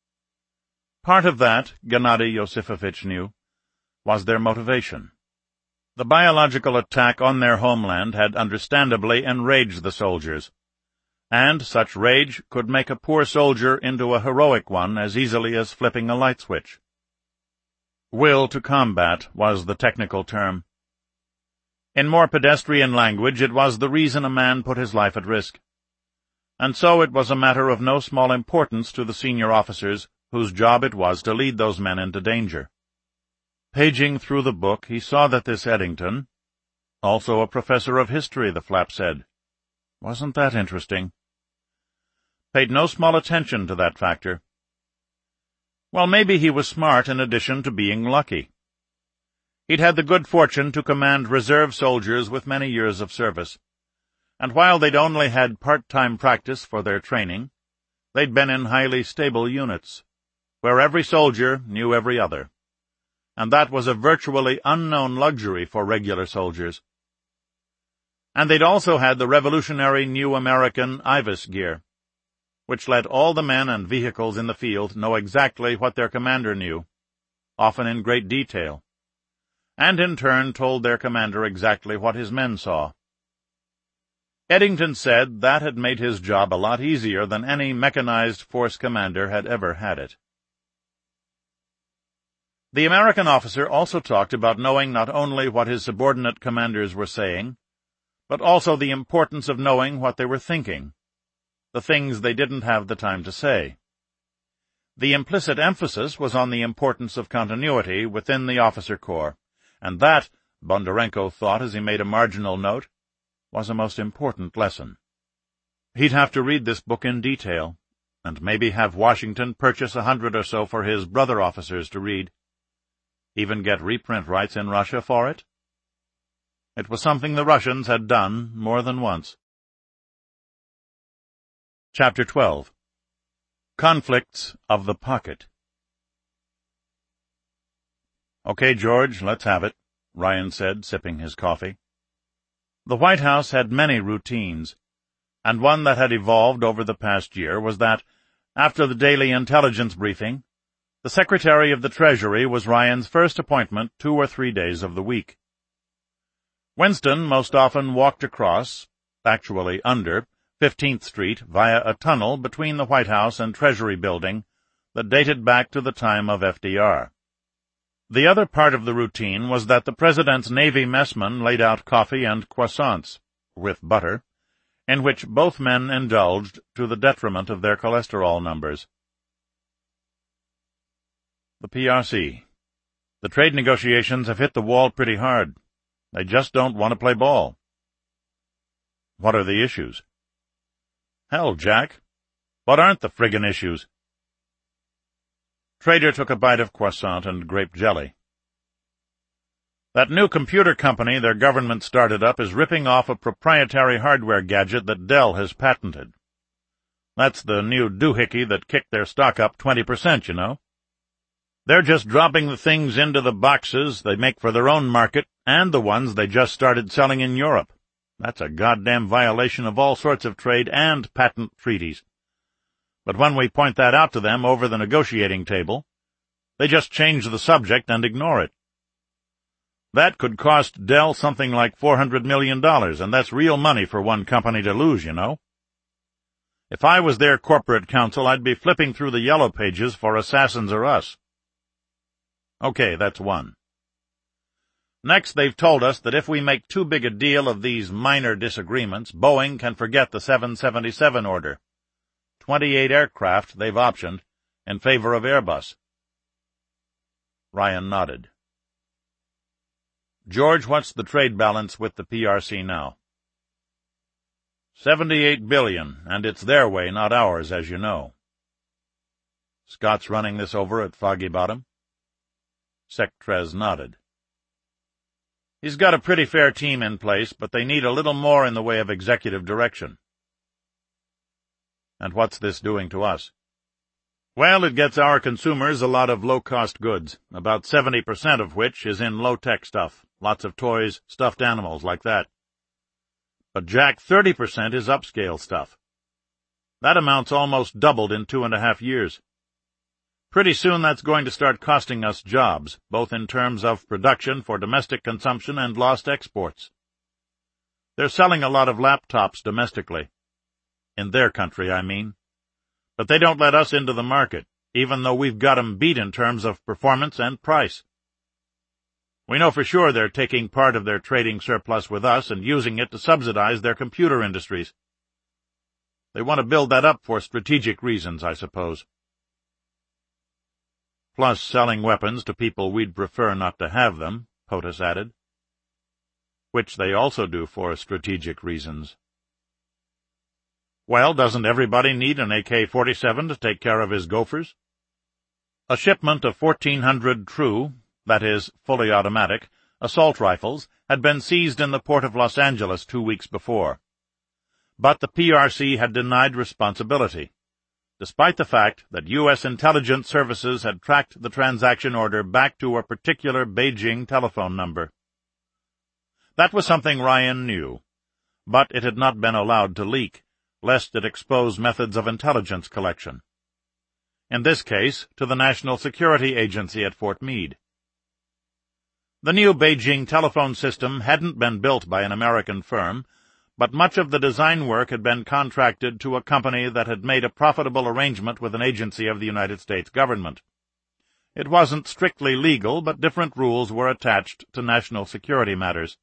Part of that, Gennady Yosifovich knew, was their motivation. The biological attack on their homeland had understandably enraged the soldiers, and such rage could make a poor soldier into a heroic one as easily as flipping a light switch. Will to combat was the technical term. In more pedestrian language, it was the reason a man put his life at risk. And so it was a matter of no small importance to the senior officers whose job it was to lead those men into danger. Paging through the book, he saw that this Eddington, also a professor of history, the flap said. Wasn't that interesting? Paid no small attention to that factor. Well, maybe he was smart in addition to being lucky. He'd had the good fortune to command reserve soldiers with many years of service, and while they'd only had part-time practice for their training, they'd been in highly stable units, where every soldier knew every other, and that was a virtually unknown luxury for regular soldiers. And they'd also had the revolutionary new American IVAS gear, which let all the men and vehicles in the field know exactly what their commander knew, often in great detail, and in turn told their commander exactly what his men saw. Eddington said that had made his job a lot easier than any mechanized force commander had ever had it. The American officer also talked about knowing not only what his subordinate commanders were saying, but also the importance of knowing what they were thinking, the things they didn't have the time to say. The implicit emphasis was on the importance of continuity within the officer corps, and that, Bondarenko thought as he made a marginal note, was a most important lesson. He'd have to read this book in detail, and maybe have Washington purchase 100 or so for his brother officers to read. Even get reprint rights in Russia for it? It was something the Russians had done more than once. Chapter 12. Conflicts of the Pocket. "Okay, George, let's have it," Ryan said, sipping his coffee. The White House had many routines, and one that had evolved over the past year was that, after the daily intelligence briefing, the Secretary of the Treasury was Ryan's first appointment 2 or 3 days of the week. Winston most often walked across, actually under, 15th Street via a tunnel between the White House and Treasury building that dated back to the time of FDR. The other part of the routine was that the President's Navy messman laid out coffee and croissants, with butter, in which both men indulged to the detriment of their cholesterol numbers. The PRC. The trade negotiations have hit the wall pretty hard. They just don't want to play ball. What are the issues? Hell, Jack, what aren't the friggin' issues? Trader took a bite of croissant and grape jelly. That new computer company their government started up is ripping off a proprietary hardware gadget that Dell has patented. That's the new doohickey that kicked their stock up 20%, you know. They're just dropping the things into the boxes they make for their own market and the ones they just started selling in Europe. That's a goddamn violation of all sorts of trade and patent treaties. But when we point that out to them over the negotiating table, they just change the subject and ignore it. That could cost Dell something like $400 million, and that's real money for one company to lose, you know. If I was their corporate counsel, I'd be flipping through the yellow pages for Assassins or Us. Okay, that's one. Next, they've told us that if we make too big a deal of these minor disagreements, Boeing can forget the 777 order. 28 aircraft they've optioned in favor of Airbus. Ryan nodded. George, what's the trade balance with the PRC now? $78 billion, and it's their way, not ours, as you know. Scott's running this over at Foggy Bottom? Sectrez nodded. He's got a pretty fair team in place, but they need a little more in the way of executive direction. And what's this doing to us? Well, it gets our consumers a lot of low-cost goods, about 70% of which is in low-tech stuff, lots of toys, stuffed animals like that. But, Jack, 30% is upscale stuff. That amount's almost doubled in 2.5 years. Pretty soon that's going to start costing us jobs, both in terms of production for domestic consumption and lost exports. They're selling a lot of laptops domestically. In their country, I mean. But they don't let us into the market, even though we've got 'em beat in terms of performance and price. We know for sure they're taking part of their trading surplus with us and using it to subsidize their computer industries. They want to build that up for strategic reasons, I suppose. Plus selling weapons to people we'd prefer not to have them, POTUS added. Which they also do for strategic reasons. Well, doesn't everybody need an AK-47 to take care of his gophers? A shipment of 1,400 true, that is, fully automatic, assault rifles had been seized in the port of Los Angeles 2 weeks before. But the PRC had denied responsibility. despite the fact that U.S. intelligence services had tracked the transaction order back to a particular Beijing telephone number. That was something Ryan knew, but it had not been allowed to leak, lest it expose methods of intelligence collection. In this case, to the National Security Agency at Fort Meade. The new Beijing telephone system hadn't been built by an American firm, but much of the design work had been contracted to a company that had made a profitable arrangement with an agency of the United States government. It wasn't strictly legal, but different rules were attached to national security matters.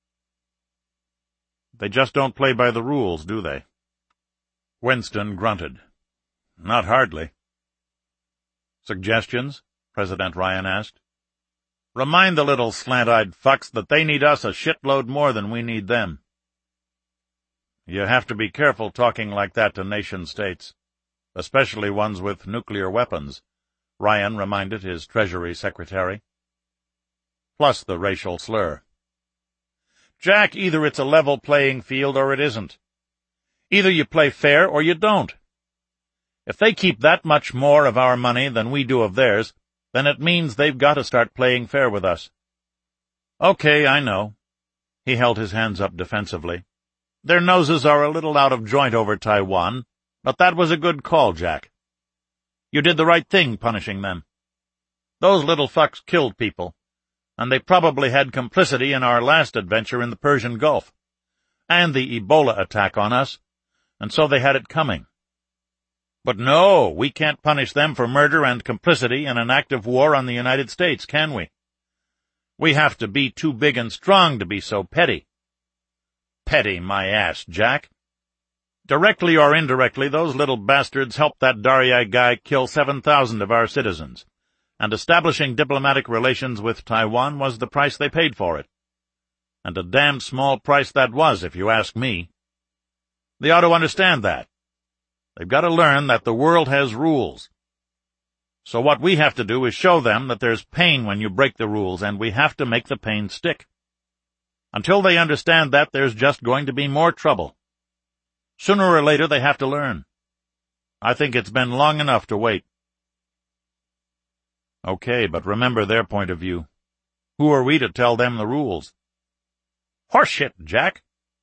They just don't play by the rules, do they? Winston grunted. Not hardly. Suggestions? President Ryan asked. Remind the little slant-eyed fucks that they need us a shitload more than we need them. You have to be careful talking like that to nation-states, especially ones with nuclear weapons, Ryan reminded his Treasury Secretary. Plus the racial slur. Jack, either it's a level playing field or it isn't. Either you play fair or you don't. If they keep that much more of our money than we do of theirs, then it means they've got to start playing fair with us. Okay, I know. He held his hands up defensively. Their noses are a little out of joint over Taiwan, but that was a good call, Jack. You did the right thing punishing them. Those little fucks killed people, and they probably had complicity in our last adventure in the Persian Gulf, and the Ebola attack on us, and so they had it coming. But no, we can't punish them for murder and complicity in an active war on the United States, can we? We have to be too big and strong to be so petty. Petty, my ass, Jack. Directly or indirectly, those little bastards helped that Darya guy kill 7,000 of our citizens, and establishing diplomatic relations with Taiwan was the price they paid for it. And a damn small price that was, if you ask me. They ought to understand that. They've got to learn that the world has rules. So what we have to do is show them that there's pain when you break the rules, and we have to make the pain stick. Until they understand that, there's just going to be more trouble. Sooner or later, they have to learn. I think it's been long enough to wait. Okay, but remember their point of view. Who are we to tell them the rules? Horseshit, Jack!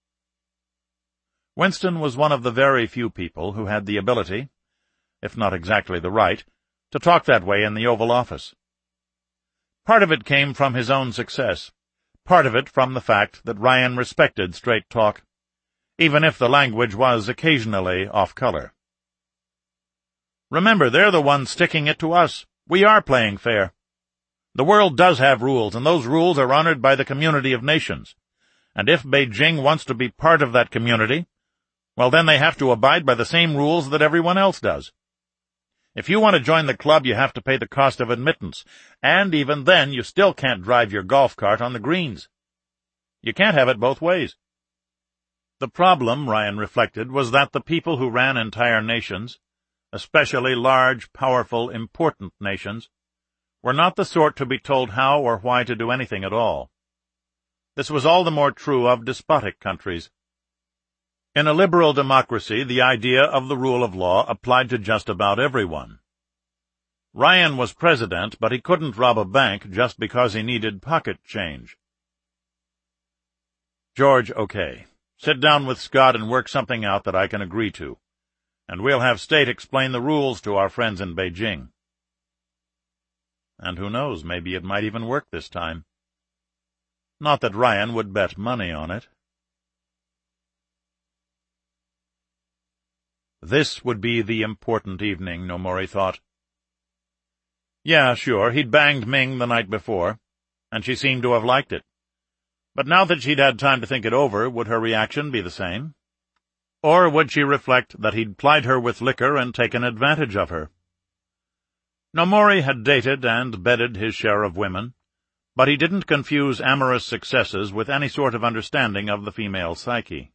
Winston was one of the very few people who had the ability, if not exactly the right, to talk that way in the Oval Office. Part of it came from his own success. Part of it from the fact that Ryan respected straight talk, even if the language was occasionally off-color. Remember, they're the ones sticking it to us. We are playing fair. The world does have rules, and those rules are honored by the community of nations. And if Beijing wants to be part of that community, well, then they have to abide by the same rules that everyone else does. If you want to join the club, you have to pay the cost of admittance, and even then you still can't drive your golf cart on the greens. You can't have it both ways. The problem, Ryan reflected, was that the people who ran entire nations, especially large, powerful, important nations, were not the sort to be told how or why to do anything at all. This was all the more true of despotic countries. In a liberal democracy, the idea of the rule of law applied to just about everyone. Ryan was president, but he couldn't rob a bank just because he needed pocket change. George, okay. Sit down with Scott and work something out that I can agree to, and we'll have State explain the rules to our friends in Beijing. And who knows, maybe it might even work this time. Not that Ryan would bet money on it. This would be the important evening, Nomori thought. Yeah, sure, he'd banged Ming the night before, and she seemed to have liked it. But now that she'd had time to think it over, would her reaction be the same? Or would she reflect that he'd plied her with liquor and taken advantage of her? Nomori had dated and bedded his share of women, but he didn't confuse amorous successes with any sort of understanding of the female psyche.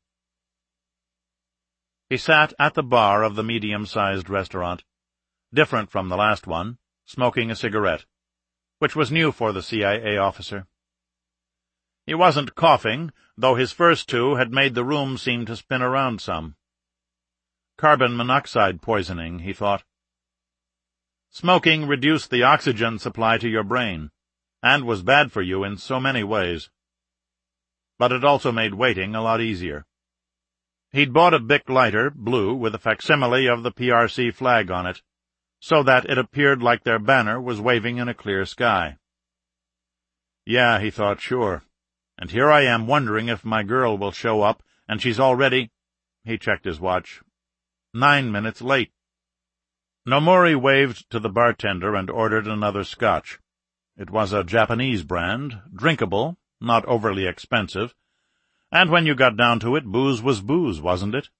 He sat at the bar of the medium-sized restaurant, different from the last one, smoking a cigarette, which was new for the CIA officer. He wasn't coughing, though his first two had made the room seem to spin around some. Carbon monoxide poisoning, he thought. Smoking reduced the oxygen supply to your brain, and was bad for you in so many ways. But it also made waiting a lot easier. He'd bought a Bic lighter, blue, with a facsimile of the PRC flag on it, so that it appeared like their banner was waving in a clear sky. Yeah, he thought, sure. And here I am wondering if my girl will show up, and she's already— He checked his watch. 9 minutes late. Nomori waved to the bartender and ordered another scotch. It was a Japanese brand, drinkable, not overly expensive, and when you got down to it, booze was booze, wasn't it?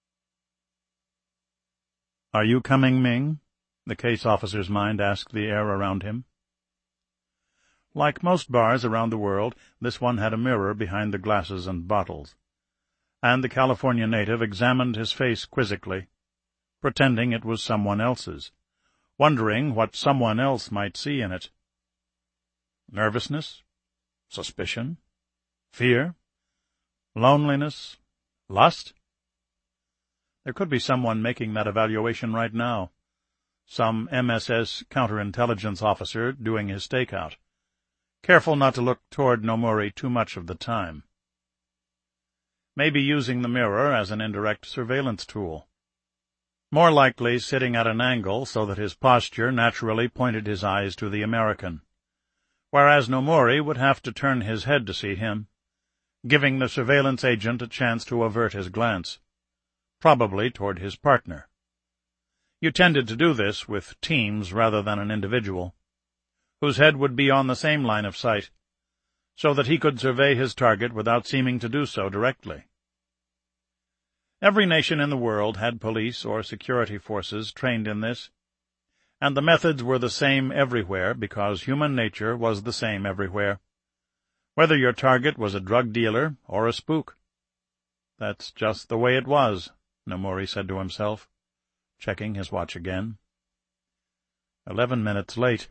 "Are you coming, Ming?" the case officer's mind asked the air around him. Like most bars around the world, this one had a mirror behind the glasses and bottles, and the California native examined his face quizzically, pretending it was someone else's, wondering what someone else might see in it. Nervousness? Suspicion? Fear? Loneliness? Lust? There could be someone making that evaluation right now. Some MSS counterintelligence officer doing his stakeout, careful not to look toward Nomori too much of the time. Maybe using the mirror as an indirect surveillance tool. More likely sitting at an angle so that his posture naturally pointed his eyes to the American, whereas Nomori would have to turn his head to see him, giving the surveillance agent a chance to avert his glance, probably toward his partner. You tended to do this with teams rather than an individual, whose head would be on the same line of sight, so that he could survey his target without seeming to do so directly. Every nation in the world had police or security forces trained in this, and the methods were the same everywhere because human nature was the same everywhere, whether your target was a drug dealer or a spook. That's just the way it was, Nomori said to himself, checking his watch again. 11 minutes late.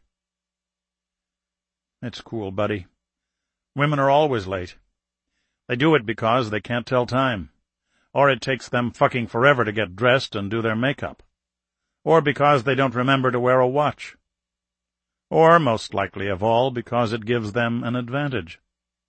It's cool, buddy. Women are always late. They do it because they can't tell time, or it takes them fucking forever to get dressed and do their makeup, or because they don't remember to wear a watch, or, most likely of all, because it gives them an advantage.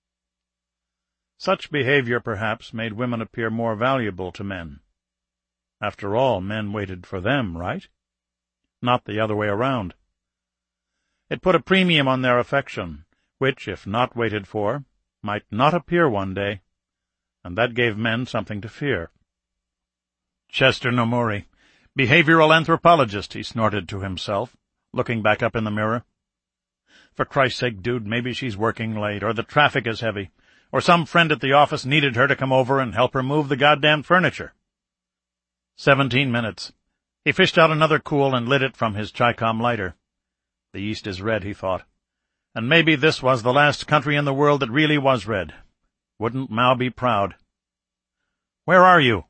Such behavior, perhaps, made women appear more valuable to men. After all, men waited for them, right? Not the other way around. It put a premium on their affection, which, if not waited for, might not appear one day, and that gave men something to fear. Chester Nomori, behavioral anthropologist, he snorted to himself, looking back up in the mirror. For Christ's sake, dude, maybe she's working late, or the traffic is heavy, or some friend at the office needed her to come over and help her move the goddamn furniture. 17 minutes. He fished out another Kool and lit it from his Chi-Com lighter. The East is red, he thought, and maybe this was the last country in the world that really was red. Wouldn't Mao be proud? Where are you?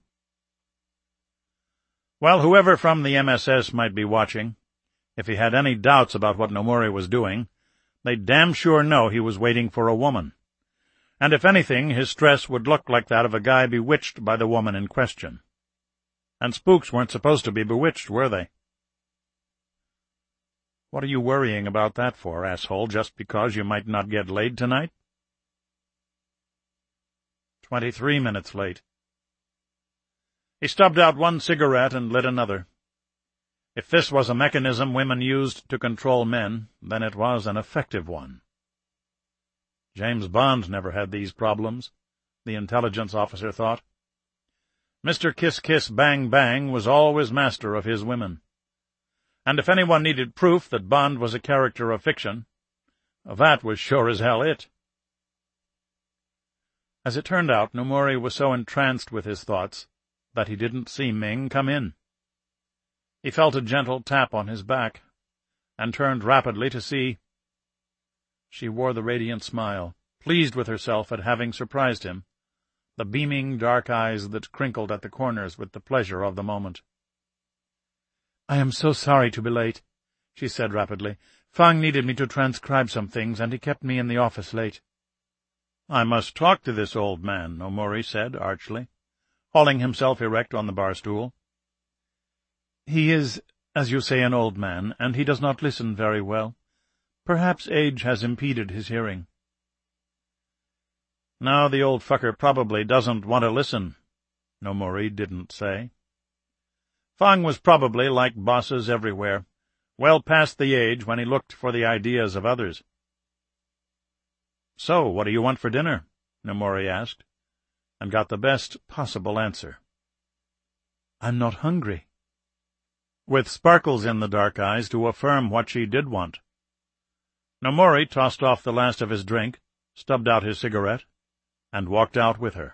Well, whoever from the MSS might be watching, if he had any doubts about what Nomori was doing, they'd damn sure know he was waiting for a woman. And if anything, his stress would look like that of a guy bewitched by the woman in question. And spooks weren't supposed to be bewitched, were they? What are you worrying about that for, asshole, just because you might not get laid tonight? 23 minutes late. He stubbed out one cigarette and lit another. If this was a mechanism women used to control men, then it was an effective one. James Bond never had these problems, the intelligence officer thought. Mr. Kiss-Kiss-Bang-Bang was always master of his women. And if anyone needed proof that Bond was a character of fiction, that was sure as hell it. As it turned out, Nomori was so entranced with his thoughts that he didn't see Ming come in. He felt a gentle tap on his back, and turned rapidly to see. She wore the radiant smile, pleased with herself at having surprised him, the beaming dark eyes that crinkled at the corners with the pleasure of the moment. "I am so sorry to be late," she said rapidly. "Fang needed me to transcribe some things, and he kept me in the office late." "I must talk to this old man," Nomori said archly, hauling himself erect on the bar stool. He is, as you say, an old man, and he does not listen very well. Perhaps age has impeded his hearing. Now the old fucker probably doesn't want to listen, Nomori didn't say. Fang was probably like bosses everywhere, well past the age when he looked for the ideas of others. "So, what do you want for dinner?" Nomori asked, and got the best possible answer. "I'm not hungry," with sparkles in the dark eyes to affirm what she did want. Nomori tossed off the last of his drink, stubbed out his cigarette, and walked out with her.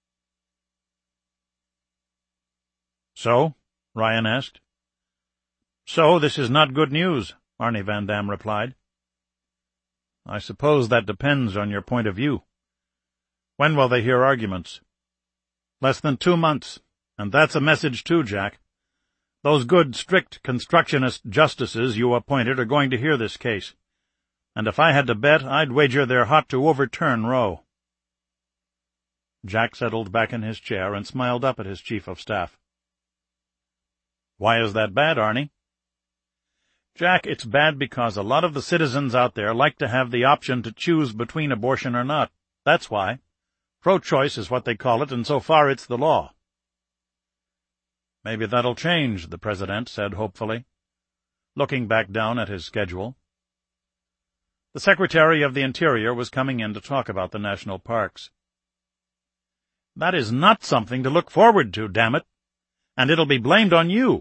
"So?" Ryan asked. "So, this is not good news," Arnie Van Dam replied. "I suppose that depends on your point of view. When will they hear arguments?" "Less than 2 months, and that's a message too, Jack. Those good, strict constructionist justices you appointed are going to hear this case, and if I had to bet, I'd wager they're hot to overturn Roe." Jack settled back in his chair and smiled up at his chief of staff. "Why is that bad, Arnie?" "Jack, it's bad because a lot of the citizens out there like to have the option to choose between abortion or not. That's why. Pro-choice is what they call it, and so far it's the law." "Maybe that'll change," the president said hopefully, looking back down at his schedule. The Secretary of the Interior was coming in to talk about the national parks. "That is not something to look forward to, damn it, and it'll be blamed on you."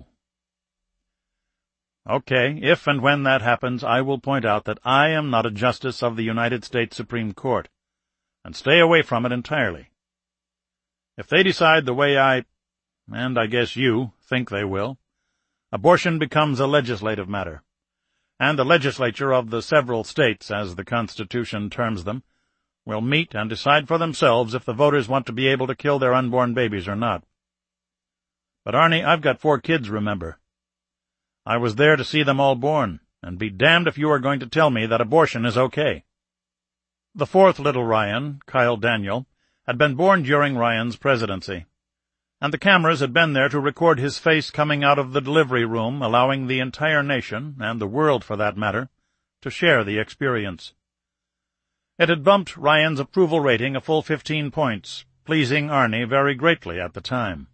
"Okay, if and when that happens, I will point out that I am not a justice of the United States Supreme Court, and stay away from it entirely. If they decide the way and I guess you, think they will, abortion becomes a legislative matter, and the legislature of the several states, as the Constitution terms them, will meet and decide for themselves if the voters want to be able to kill their unborn babies or not. But, Arnie, I've got 4 kids, remember. I was there to see them all born, and be damned if you are going to tell me that abortion is okay." The 4th little Ryan, Kyle Daniel, had been born during Ryan's presidency, and the cameras had been there to record his face coming out of the delivery room, allowing the entire nation, and the world for that matter, to share the experience. It had bumped Ryan's approval rating a full 15 points, pleasing Arnie very greatly at the time.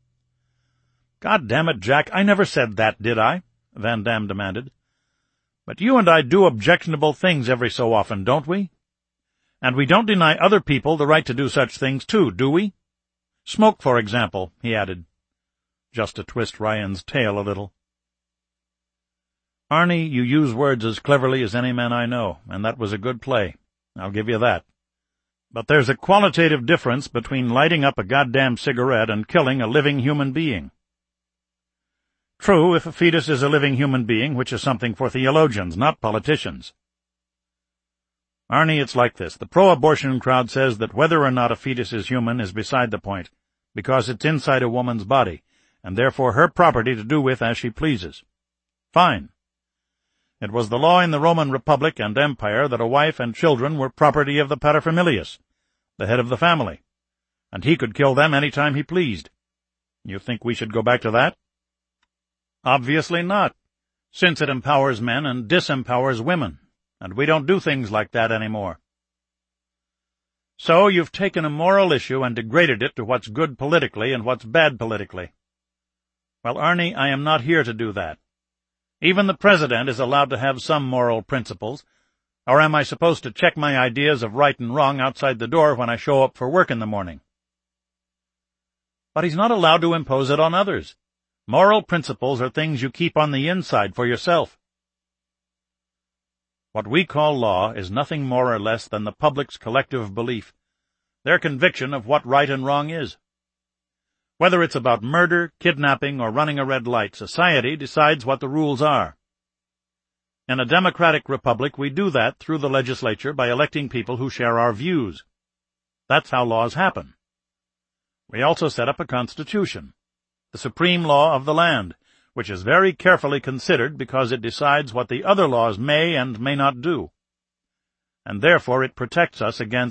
"God damn it, Jack, I never said that, did I?" Van Dam demanded. "But you and I do objectionable things every so often, don't we? And we don't deny other people the right to do such things too, do we? Smoke, for example," he added, just to twist Ryan's tail a little. "Arnie, you use words as cleverly as any man I know, and that was a good play. I'll give you that. But there's a qualitative difference between lighting up a goddamn cigarette and killing a living human being. True, if a fetus is a living human being, which is something for theologians, not politicians. Arnie, it's like this. The pro-abortion crowd says that whether or not a fetus is human is beside the point, because it's inside a woman's body, and therefore her property to do with as she pleases. Fine. It was the law in the Roman Republic and Empire that a wife and children were property of the paterfamilias, the head of the family, and he could kill them any time he pleased. You think we should go back to that? Obviously not, since it empowers men and disempowers women, and we don't do things like that anymore. So you've taken a moral issue and degraded it to what's good politically and what's bad politically. Well, Arnie, I am not here to do that. Even the president is allowed to have some moral principles, or am I supposed to check my ideas of right and wrong outside the door when I show up for work in the morning? But he's not allowed to impose it on others. Moral principles are things you keep on the inside for yourself. What we call law is nothing more or less than the public's collective belief, their conviction of what right and wrong is. Whether it's about murder, kidnapping, or running a red light, society decides what the rules are. In a democratic republic, we do that through the legislature by electing people who share our views. That's how laws happen. We also set up a constitution, the supreme law of the land, which is very carefully considered because it decides what the other laws may and may not do. And therefore it protects us against